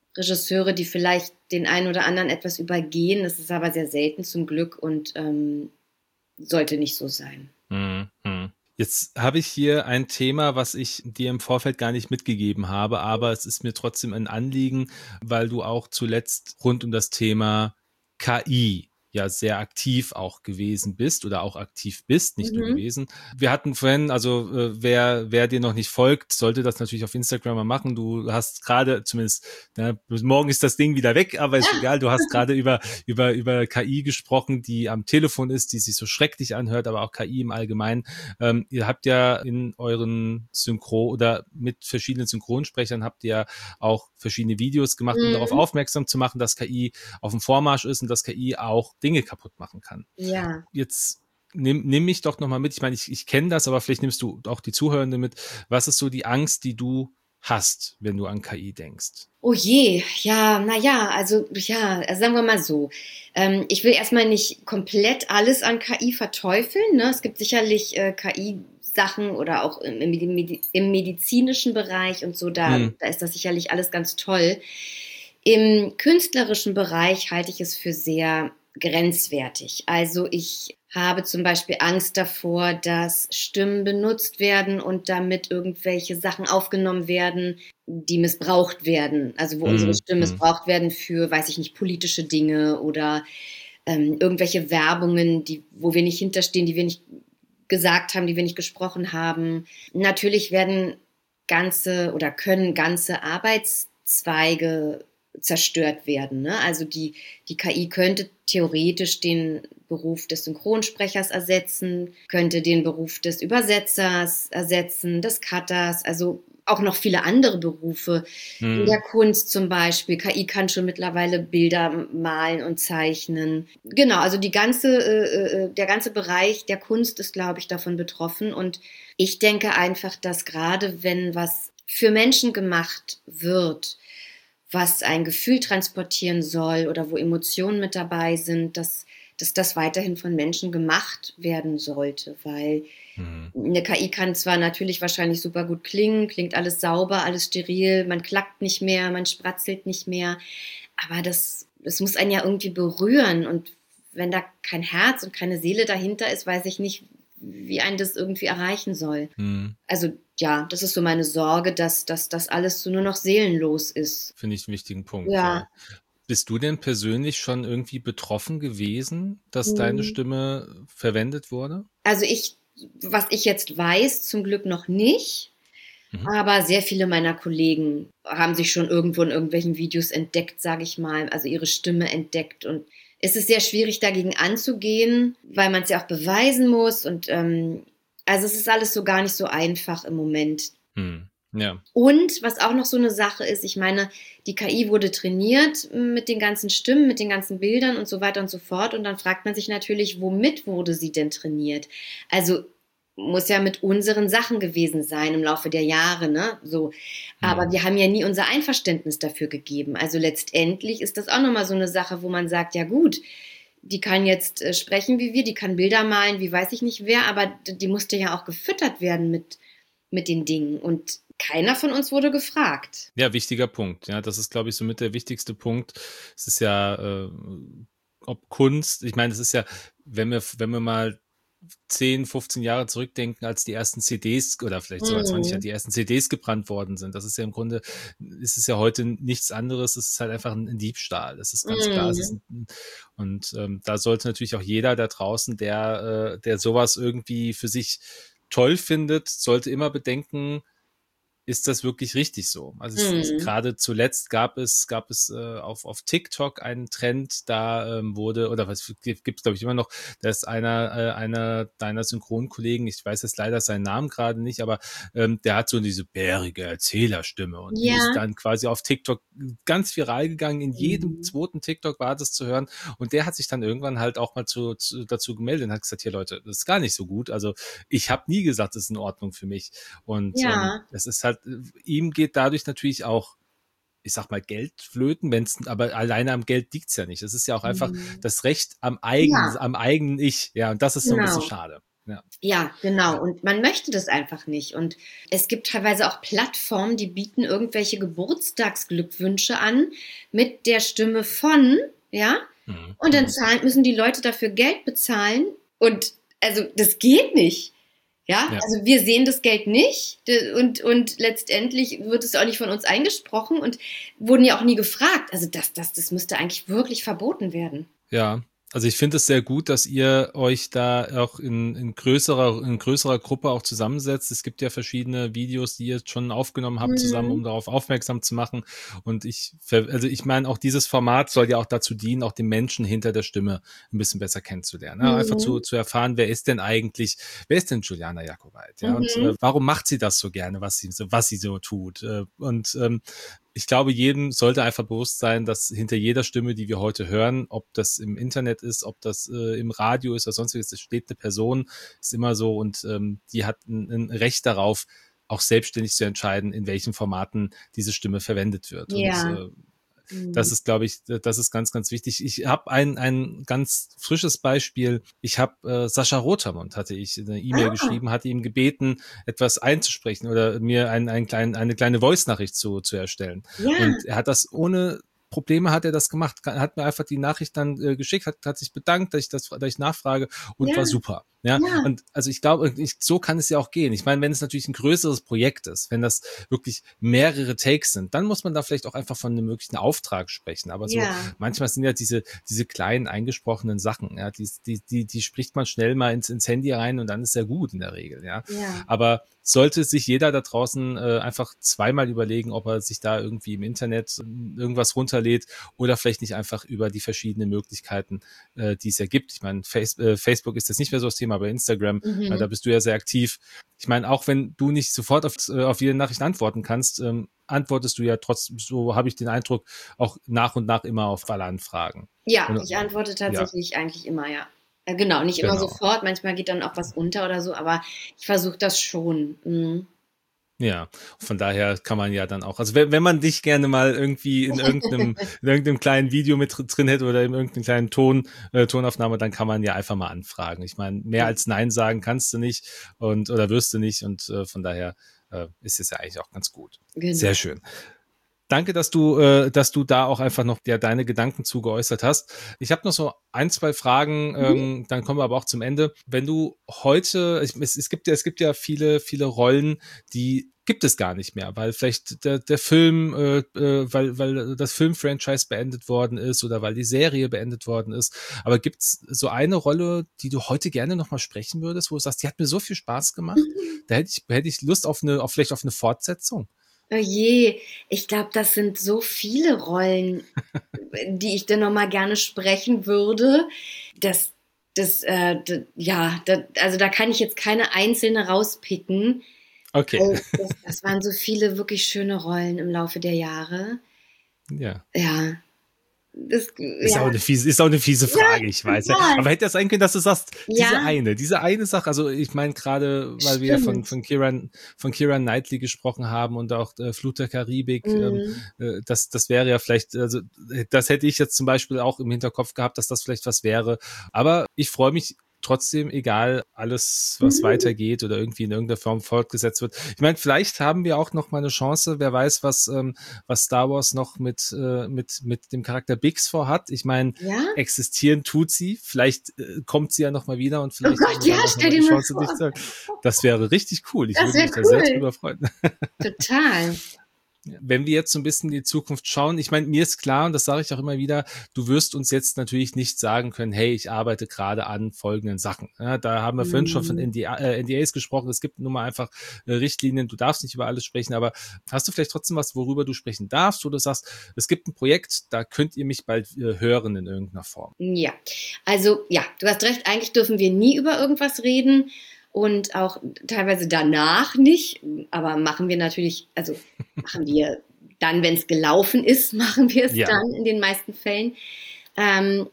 Speaker 1: Regisseure, die vielleicht den einen oder anderen etwas übergehen. Das ist aber sehr selten zum Glück und ähm, sollte nicht so sein.
Speaker 2: Mhm. Jetzt habe ich hier ein Thema, was ich dir im Vorfeld gar nicht mitgegeben habe, aber es ist mir trotzdem ein Anliegen, weil du auch zuletzt rund um das Thema K I ja sehr aktiv auch gewesen bist oder auch aktiv bist, nicht nur
Speaker 1: Mhm.
Speaker 2: gewesen. Wir hatten vorhin, also äh, wer, wer dir noch nicht folgt, sollte das natürlich auf Instagram mal machen. Du hast gerade, zumindest, na, morgen ist das Ding wieder weg, aber ist egal, du hast gerade über, über, über K I gesprochen, die am Telefon ist, die sich so schrecklich anhört, aber auch K I im Allgemeinen. Ähm, ihr habt ja in euren Synchro oder mit verschiedenen Synchronsprechern habt ihr ja auch verschiedene Videos gemacht, um
Speaker 1: Mhm.
Speaker 2: darauf aufmerksam zu machen, dass K I auf dem Vormarsch ist und dass K I auch Dinge kaputt machen kann.
Speaker 1: Ja.
Speaker 2: Jetzt nimm, nimm mich doch nochmal mit. Ich meine, ich, ich kenne das, aber vielleicht nimmst du auch die Zuhörenden mit. Was ist so die Angst, die du hast, wenn du an K I denkst?
Speaker 1: Oh je, ja, naja, also ja, also sagen wir mal so. Ähm, ich will erstmal nicht komplett alles an K I verteufeln. Ne? Es gibt sicherlich äh, K I-Sachen oder auch im, im, im medizinischen Bereich und so, da,
Speaker 2: Hm.
Speaker 1: da ist das sicherlich alles ganz toll. Im künstlerischen Bereich halte ich es für sehr grenzwertig. Also ich habe zum Beispiel Angst davor, dass Stimmen benutzt werden und damit irgendwelche Sachen aufgenommen werden, die missbraucht werden. Also wo
Speaker 2: Hm,
Speaker 1: unsere Stimmen
Speaker 2: hm.
Speaker 1: missbraucht werden für, weiß ich nicht, politische Dinge oder ähm, irgendwelche Werbungen, die, wo wir nicht hinterstehen, die wir nicht gesagt haben, die wir nicht gesprochen haben. Natürlich werden ganze oder können ganze Arbeitszweige zerstört werden. Ne? Also die, die K I könnte theoretisch den Beruf des Synchronsprechers ersetzen, könnte den Beruf des Übersetzers ersetzen, des Cutters, also auch noch viele andere Berufe.
Speaker 2: Hm.
Speaker 1: In der Kunst zum Beispiel. K I kann schon mittlerweile Bilder malen und zeichnen. Genau, also die ganze, äh, der ganze Bereich der Kunst ist, glaube ich, davon betroffen. Und ich denke einfach, dass gerade wenn was für Menschen gemacht wird, was ein Gefühl transportieren soll oder wo Emotionen mit dabei sind, dass, dass das weiterhin von Menschen gemacht werden sollte, weil
Speaker 2: Hm.
Speaker 1: eine K I kann zwar natürlich wahrscheinlich super gut klingen, klingt alles sauber, alles steril, man klackt nicht mehr, man spratzelt nicht mehr, aber das, das muss einen ja irgendwie berühren und wenn da kein Herz und keine Seele dahinter ist, weiß ich nicht, wie einen das irgendwie erreichen soll.
Speaker 2: Hm.
Speaker 1: Also ja, das ist so meine Sorge, dass, dass das alles so nur noch seelenlos ist.
Speaker 2: Finde ich einen wichtigen Punkt,
Speaker 1: Ja.
Speaker 2: ja. Bist du denn persönlich schon irgendwie betroffen gewesen, dass deine
Speaker 1: Hm.
Speaker 2: Stimme verwendet wurde?
Speaker 1: Also ich, was ich jetzt weiß, zum Glück noch nicht.
Speaker 2: Mhm.
Speaker 1: Aber sehr viele meiner Kollegen haben sich schon irgendwo in irgendwelchen Videos entdeckt, sage ich mal, also ihre Stimme entdeckt. Und es ist sehr schwierig, dagegen anzugehen, weil man es ja auch beweisen muss. Und ähm, also es ist alles so gar nicht so einfach im Moment.
Speaker 2: Hm. Ja.
Speaker 1: Und was auch noch so eine Sache ist, ich meine, die K I wurde trainiert mit den ganzen Stimmen, mit den ganzen Bildern und so weiter und so fort. Und dann fragt man sich natürlich, womit wurde sie denn trainiert? Also muss ja mit unseren Sachen gewesen sein im Laufe der Jahre, ne? So. Aber
Speaker 2: Hm.
Speaker 1: wir haben ja nie unser Einverständnis dafür gegeben. Also letztendlich ist das auch nochmal so eine Sache, wo man sagt, ja gut, die kann jetzt äh, sprechen wie wir, die kann Bilder malen, wie weiß ich nicht wer, aber d- die musste ja auch gefüttert werden mit, mit den Dingen. Und keiner von uns wurde gefragt.
Speaker 2: Ja, wichtiger Punkt. Ja, das ist, glaube ich, somit der wichtigste Punkt. Es ist ja, äh, ob Kunst, ich meine, es ist ja, wenn wir, wenn wir mal zehn, fünfzehn Jahre zurückdenken, als die ersten C Ds oder vielleicht sogar zwanzig Jahre,
Speaker 1: Mhm.
Speaker 2: die ersten C Ds gebrannt worden sind. Das ist ja im Grunde, ist es ja heute nichts anderes. Es ist halt einfach ein Diebstahl. Das ist ganz klar. Es ist
Speaker 1: Mhm.
Speaker 2: ein, und ähm, da sollte natürlich auch jeder da draußen, der, äh, der sowas irgendwie für sich toll findet, sollte immer bedenken, ist das wirklich richtig so? Also es, es,
Speaker 1: Mhm.
Speaker 2: gerade zuletzt gab es, gab es äh, auf, auf TikTok einen Trend, da ähm, wurde, oder was gibt es, glaube ich, immer noch, da ist einer, äh, einer deiner Synchronkollegen, ich weiß jetzt leider seinen Namen gerade nicht, aber ähm, der hat so diese bärige Erzählerstimme und die ist
Speaker 1: Ja.
Speaker 2: dann quasi auf TikTok ganz viral gegangen. In jedem
Speaker 1: Mhm.
Speaker 2: zweiten TikTok war das zu hören und der hat sich dann irgendwann halt auch mal zu, zu, dazu gemeldet und hat gesagt, hier Leute, das ist gar nicht so gut. Also ich habe nie gesagt, das ist in Ordnung für mich. Und ähm,
Speaker 1: Ja.
Speaker 2: es ist halt, ihm geht dadurch natürlich auch, ich sag mal, Geld flöten, wenn's, aber alleine am Geld liegt's ja nicht. Es ist ja auch einfach
Speaker 1: Mhm.
Speaker 2: das Recht am eigenen,
Speaker 1: Ja,
Speaker 2: am eigenen Ich. Ja, und das ist so ein bisschen
Speaker 1: genau.
Speaker 2: schade. Ja.
Speaker 1: Ja, genau. Und man möchte das einfach nicht. Und es gibt teilweise auch Plattformen, die bieten irgendwelche Geburtstagsglückwünsche an mit der Stimme von, ja.
Speaker 2: Mhm.
Speaker 1: Und dann
Speaker 2: Mhm.
Speaker 1: zahlen, müssen die Leute dafür Geld bezahlen. Und also das geht nicht. Ja,
Speaker 2: Ja.
Speaker 1: also wir sehen das Geld nicht und, und letztendlich wird es auch nicht von uns eingesprochen und wurden ja auch nie gefragt. Also das, das, das müsste eigentlich wirklich verboten werden.
Speaker 2: Ja, also ich finde es sehr gut, dass ihr euch da auch in, in größerer, in größerer Gruppe auch zusammensetzt. Es gibt ja verschiedene Videos, die ihr schon aufgenommen habt zusammen, um
Speaker 1: Mhm.
Speaker 2: darauf aufmerksam zu machen. Und ich, ver- also ich meine, auch dieses Format soll ja auch dazu dienen, auch den Menschen hinter der Stimme ein bisschen besser kennenzulernen. Ja, einfach zu,
Speaker 1: Mhm.
Speaker 2: zu erfahren, wer ist denn eigentlich, wer ist denn Juliana Jakobait? Ja, und äh,
Speaker 1: Mhm.
Speaker 2: warum macht sie das so gerne, was sie so, was sie so tut? Äh, und ähm, ich glaube, jedem sollte einfach bewusst sein, dass hinter jeder Stimme, die wir heute hören, ob das im Internet ist, ob das äh, im Radio ist oder sonstiges, es steht eine Person, ist immer so und ähm, die hat ein, ein Recht darauf, auch selbstständig zu entscheiden, in welchen Formaten diese Stimme verwendet wird. Und
Speaker 1: Ja.
Speaker 2: äh, das
Speaker 1: Mhm.
Speaker 2: ist, glaube ich, das ist ganz, ganz wichtig. Ich habe ein, ein ganz frisches Beispiel. Ich habe äh, Sascha Rotermund, hatte ich eine E-Mail
Speaker 1: Ah,
Speaker 2: geschrieben, hatte ihm gebeten, etwas einzusprechen oder mir ein, ein klein, eine kleine Voice-Nachricht zu, zu erstellen.
Speaker 1: ja,
Speaker 2: Und er hat das ohne Probleme hat er das gemacht, hat mir einfach die Nachricht dann äh, geschickt, hat, hat sich bedankt, dass ich das, dass ich nachfrage und
Speaker 1: ja,
Speaker 2: war super. Ja,
Speaker 1: ja,
Speaker 2: und also ich glaube, ich, so kann es ja auch gehen. Ich meine, wenn es natürlich ein größeres Projekt ist, wenn das wirklich mehrere Takes sind, dann muss man da vielleicht auch einfach von einem möglichen Auftrag sprechen. Aber so
Speaker 1: ja,
Speaker 2: manchmal sind ja diese diese kleinen eingesprochenen Sachen, ja, die die die die spricht man schnell mal ins ins Handy rein und dann ist ja gut in der Regel, ja.
Speaker 1: ja,
Speaker 2: Aber sollte sich jeder da draußen äh, einfach zweimal überlegen, ob er sich da irgendwie im Internet irgendwas runterlädt oder vielleicht nicht einfach über die verschiedenen Möglichkeiten, äh, die es ja gibt. Ich meine, Face, äh, Facebook ist jetzt nicht mehr so das Thema, aber Instagram, äh, da
Speaker 1: mhm.
Speaker 2: bist du ja sehr aktiv. Ich meine, auch wenn du nicht sofort auf, äh, auf jede Nachricht antworten kannst, ähm, antwortest du ja trotzdem, so habe ich den Eindruck, auch nach und nach immer auf alle Anfragen.
Speaker 1: Ja,
Speaker 2: Und
Speaker 1: ich antworte
Speaker 2: ja,
Speaker 1: tatsächlich eigentlich immer, ja. Äh, Genau, nicht immer
Speaker 2: genau.
Speaker 1: sofort, manchmal geht dann auch was unter oder so, aber ich versuche das schon. Mhm.
Speaker 2: Ja, von daher kann man ja dann auch, also wenn, wenn man dich gerne mal irgendwie in irgendeinem, in irgendeinem kleinen Video mit drin hätte oder in irgendeinem kleinen Ton, äh, Tonaufnahme, dann kann man ja einfach mal anfragen. Ich meine, mehr
Speaker 1: Ja,
Speaker 2: als Nein sagen kannst du nicht und oder wirst du nicht und äh, von daher äh, ist es ja eigentlich auch ganz gut. Sehr
Speaker 1: genau.
Speaker 2: schön. Danke, dass du, äh, dass du da auch einfach noch ja, deine Gedanken zu geäußert hast. Ich habe noch so ein, zwei Fragen,
Speaker 1: Mhm.
Speaker 2: ähm, dann kommen wir aber auch zum Ende. Wenn du heute, ich, es, es gibt ja, es gibt ja viele, viele Rollen, die gibt es gar nicht mehr, weil vielleicht der, der Film, äh, äh, weil, weil das Filmfranchise beendet worden ist oder weil die Serie beendet worden ist. Aber gibt es so eine Rolle, die du heute gerne nochmal sprechen würdest, wo du sagst, die hat mir so viel Spaß gemacht, da hätte ich, hätte ich Lust auf eine, auf vielleicht auf eine Fortsetzung?
Speaker 1: Oh je, ich glaube, das sind so viele Rollen, die ich dann noch mal gerne sprechen würde. Das, das, äh, d- ja, da, also da kann ich jetzt keine einzelne rauspicken.
Speaker 2: Okay.
Speaker 1: Weil Das, das waren so viele wirklich schöne Rollen im Laufe der Jahre.
Speaker 2: Ja.
Speaker 1: Ja, das,
Speaker 2: Ist
Speaker 1: ja,
Speaker 2: auch eine fiese, ist auch eine fiese
Speaker 1: ja,
Speaker 2: Frage, ich weiß. Ja.
Speaker 1: total.
Speaker 2: Aber hätte das sein können, dass du sagst, diese
Speaker 1: Ja,
Speaker 2: eine, diese eine Sache, also ich meine gerade, weil wir ja von,
Speaker 1: stimmt.
Speaker 2: von Kieran, von Kieran Knightley gesprochen haben und auch äh, Flut der Karibik, ähm,
Speaker 1: Mhm.
Speaker 2: äh, das, das wäre ja vielleicht, also das hätte ich jetzt zum Beispiel auch im Hinterkopf gehabt, dass das vielleicht was wäre. Aber ich freue mich trotzdem, egal alles, was
Speaker 1: Mhm.
Speaker 2: weitergeht oder irgendwie in irgendeiner Form fortgesetzt wird. Ich meine, vielleicht haben wir auch noch mal eine Chance, wer weiß, was, ähm, was Star Wars noch mit, äh, mit, mit dem Charakter Bix vorhat. Ich meine,
Speaker 1: Ja?
Speaker 2: existieren tut sie. Vielleicht äh, kommt sie ja noch mal wieder und
Speaker 1: Oh
Speaker 2: vielleicht haben
Speaker 1: Gott,
Speaker 2: wir
Speaker 1: ja,
Speaker 2: dann auch noch
Speaker 1: stell
Speaker 2: mal die
Speaker 1: dir mal
Speaker 2: Chance, dich
Speaker 1: vor.
Speaker 2: zu. Das wäre richtig cool. Ich
Speaker 1: Das
Speaker 2: würde
Speaker 1: wäre
Speaker 2: mich da sehr
Speaker 1: cool.
Speaker 2: drüber freuen.
Speaker 1: Total.
Speaker 2: Wenn wir jetzt so ein bisschen in die Zukunft schauen, ich meine, mir ist klar, und das sage ich auch immer wieder, du wirst uns jetzt natürlich nicht sagen können, hey, ich arbeite gerade an folgenden Sachen. Ja, da haben wir vorhin schon von
Speaker 1: Mhm.
Speaker 2: N D A, äh, N D As gesprochen, es gibt nun mal einfach äh, Richtlinien, du darfst nicht über alles sprechen, aber hast du vielleicht trotzdem was, worüber du sprechen darfst, wo du sagst, es gibt ein Projekt, da könnt ihr mich bald äh, hören in irgendeiner Form?
Speaker 1: Ja, also ja, du hast recht, eigentlich dürfen wir nie über irgendwas reden und auch teilweise danach nicht, aber machen wir natürlich, also machen wir dann, wenn es gelaufen ist, machen wir es
Speaker 2: Ja.
Speaker 1: dann in den meisten Fällen. Ähm,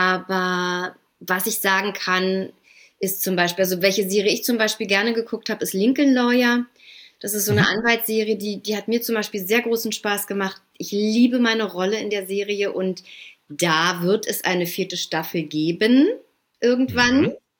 Speaker 1: aber was ich sagen kann, ist zum Beispiel, also welche Serie ich zum Beispiel gerne geguckt habe, ist Lincoln Lawyer. Das ist so eine
Speaker 2: Mhm.
Speaker 1: Anwaltsserie, die, die hat mir zum Beispiel sehr großen Spaß gemacht. Ich liebe meine Rolle in der Serie und da wird es eine vierte Staffel geben, irgendwann.
Speaker 2: Mhm.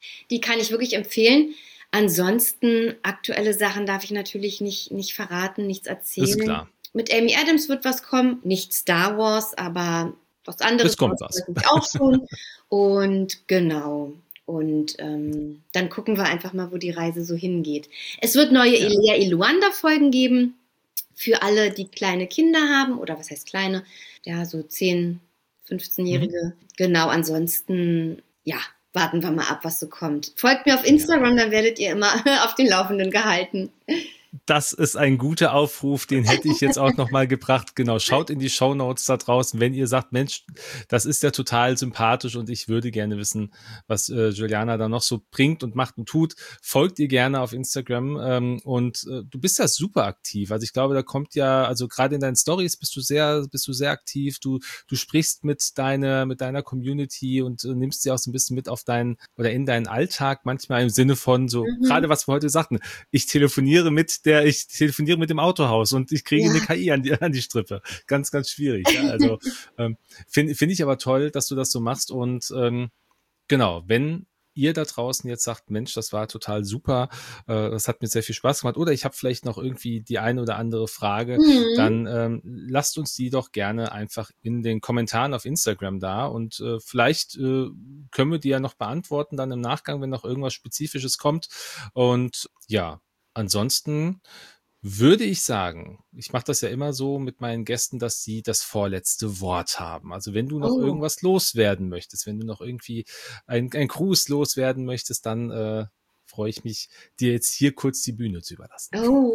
Speaker 1: Die kann ich wirklich empfehlen. Ansonsten, aktuelle Sachen darf ich natürlich nicht, nicht verraten, nichts erzählen.
Speaker 2: Ist klar.
Speaker 1: Mit Amy Adams wird was kommen, nicht Star Wars, aber was anderes.
Speaker 2: Es kommt was.
Speaker 1: Auch schon. Und genau. Und ähm, dann gucken wir einfach mal, wo die Reise so hingeht. Es wird neue
Speaker 2: Ja.
Speaker 1: Elia Iluanda-Folgen geben für alle, die kleine Kinder haben. Oder was heißt kleine? Ja, so zehn, fünfzehnjährige. Mhm. Genau, ansonsten, ja, warten wir mal ab, was so kommt. Folgt mir auf Instagram, ja. Dann werdet ihr immer auf den Laufenden gehalten.
Speaker 2: Das ist ein guter Aufruf, den hätte ich jetzt auch nochmal gebracht. Genau, schaut in die Shownotes da draußen, wenn ihr sagt, Mensch, das ist ja total sympathisch und ich würde gerne wissen, was äh, Juliana da noch so bringt und macht und tut. Folgt ihr gerne auf Instagram ähm, und äh, du bist ja super aktiv. Also ich glaube, da kommt ja, also gerade in deinen Stories bist du sehr, bist du sehr aktiv. Du, du sprichst mit deiner, mit deiner Community und äh, nimmst sie auch so ein bisschen mit auf deinen oder in deinen Alltag, manchmal im Sinne von so, mhm. gerade was wir heute sagten, ich telefoniere mit der ich telefoniere mit dem Autohaus und ich kriege ja. eine K I an die, an die Strippe. Ganz, ganz schwierig. Ja? Also ähm, finde find ich aber toll, dass du das so machst und ähm, genau, wenn ihr da draußen jetzt sagt, Mensch, das war total super, äh, das hat mir sehr viel Spaß gemacht oder ich habe vielleicht noch irgendwie die eine oder andere Frage, mhm. dann ähm, lasst uns die doch gerne einfach in den Kommentaren auf Instagram da und äh, vielleicht äh, können wir die ja noch beantworten dann im Nachgang, wenn noch irgendwas Spezifisches kommt und ja, ansonsten würde ich sagen, ich mache das ja immer so mit meinen Gästen, dass sie das vorletzte Wort haben. Also wenn du noch oh. irgendwas loswerden möchtest, wenn du noch irgendwie ein, ein Gruß loswerden möchtest, dann äh, freue ich mich, dir jetzt hier kurz die Bühne zu überlassen.
Speaker 1: Oh,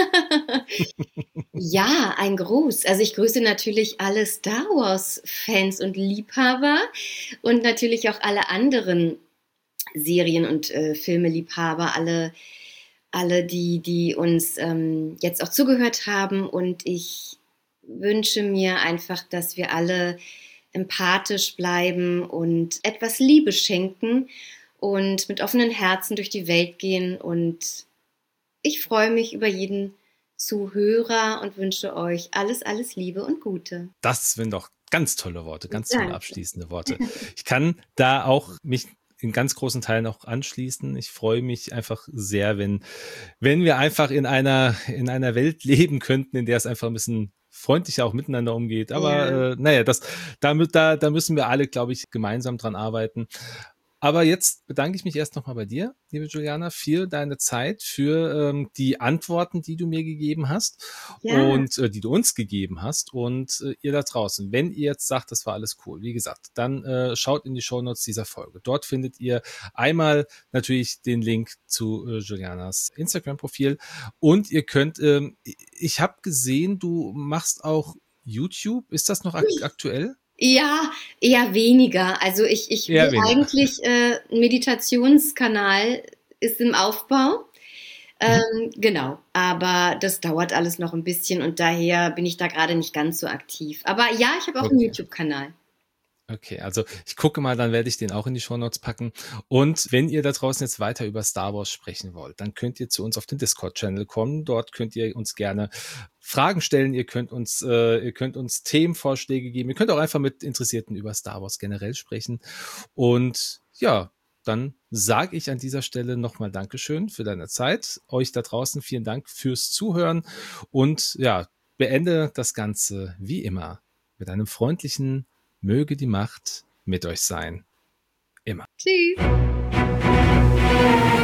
Speaker 1: ja, ein Gruß. Also ich grüße natürlich alle Star Wars-Fans und Liebhaber und natürlich auch alle anderen Serien- und äh, Filme-Liebhaber, alle alle, die, die uns ähm, jetzt auch zugehört haben und ich wünsche mir einfach, dass wir alle empathisch bleiben und etwas Liebe schenken und mit offenen Herzen durch die Welt gehen und ich freue mich über jeden Zuhörer und wünsche euch alles, alles Liebe und Gute.
Speaker 2: Das sind doch ganz tolle Worte, ganz tolle Danke. Abschließende Worte. Ich kann da auch mich in ganz großen Teilen auch anschließen. Ich freue mich einfach sehr, wenn, wenn wir einfach in einer, in einer Welt leben könnten, in der es einfach ein bisschen freundlicher auch miteinander umgeht. Aber ja. äh, naja, das, da, da, da müssen wir alle, glaube ich, gemeinsam dran arbeiten. Aber jetzt bedanke ich mich erst nochmal bei dir, liebe Juliana, für deine Zeit, für ähm, die Antworten, die du mir gegeben hast ja. und äh, die du uns gegeben hast. Und äh, ihr da draußen, wenn ihr jetzt sagt, das war alles cool, wie gesagt, dann äh, schaut in die Shownotes dieser Folge. Dort findet ihr einmal natürlich den Link zu äh, Julianas Instagram-Profil und ihr könnt, ähm, ich habe gesehen, du machst auch YouTube. Ist das noch ak- aktuell?
Speaker 1: Ja, eher weniger. Also ich, ich will weniger. eigentlich, äh, ein Meditationskanal ist im Aufbau. Ähm, mhm. Genau, aber das dauert alles noch ein bisschen und daher bin ich da gerade nicht ganz so aktiv. Aber ja, ich habe auch okay. einen YouTube-Kanal.
Speaker 2: Okay, also ich gucke mal, dann werde ich den auch in die Shownotes packen. Und wenn ihr da draußen jetzt weiter über Star Wars sprechen wollt, dann könnt ihr zu uns auf den Discord-Channel kommen. Dort könnt ihr uns gerne Fragen stellen. Ihr könnt uns, äh, ihr könnt uns Themenvorschläge geben. Ihr könnt auch einfach mit Interessierten über Star Wars generell sprechen. Und ja, dann sage ich an dieser Stelle nochmal Dankeschön für deine Zeit. Euch da draußen vielen Dank fürs Zuhören. Und ja, beende das Ganze wie immer mit einem freundlichen Möge die Macht mit euch sein. Immer.
Speaker 1: Tschüss.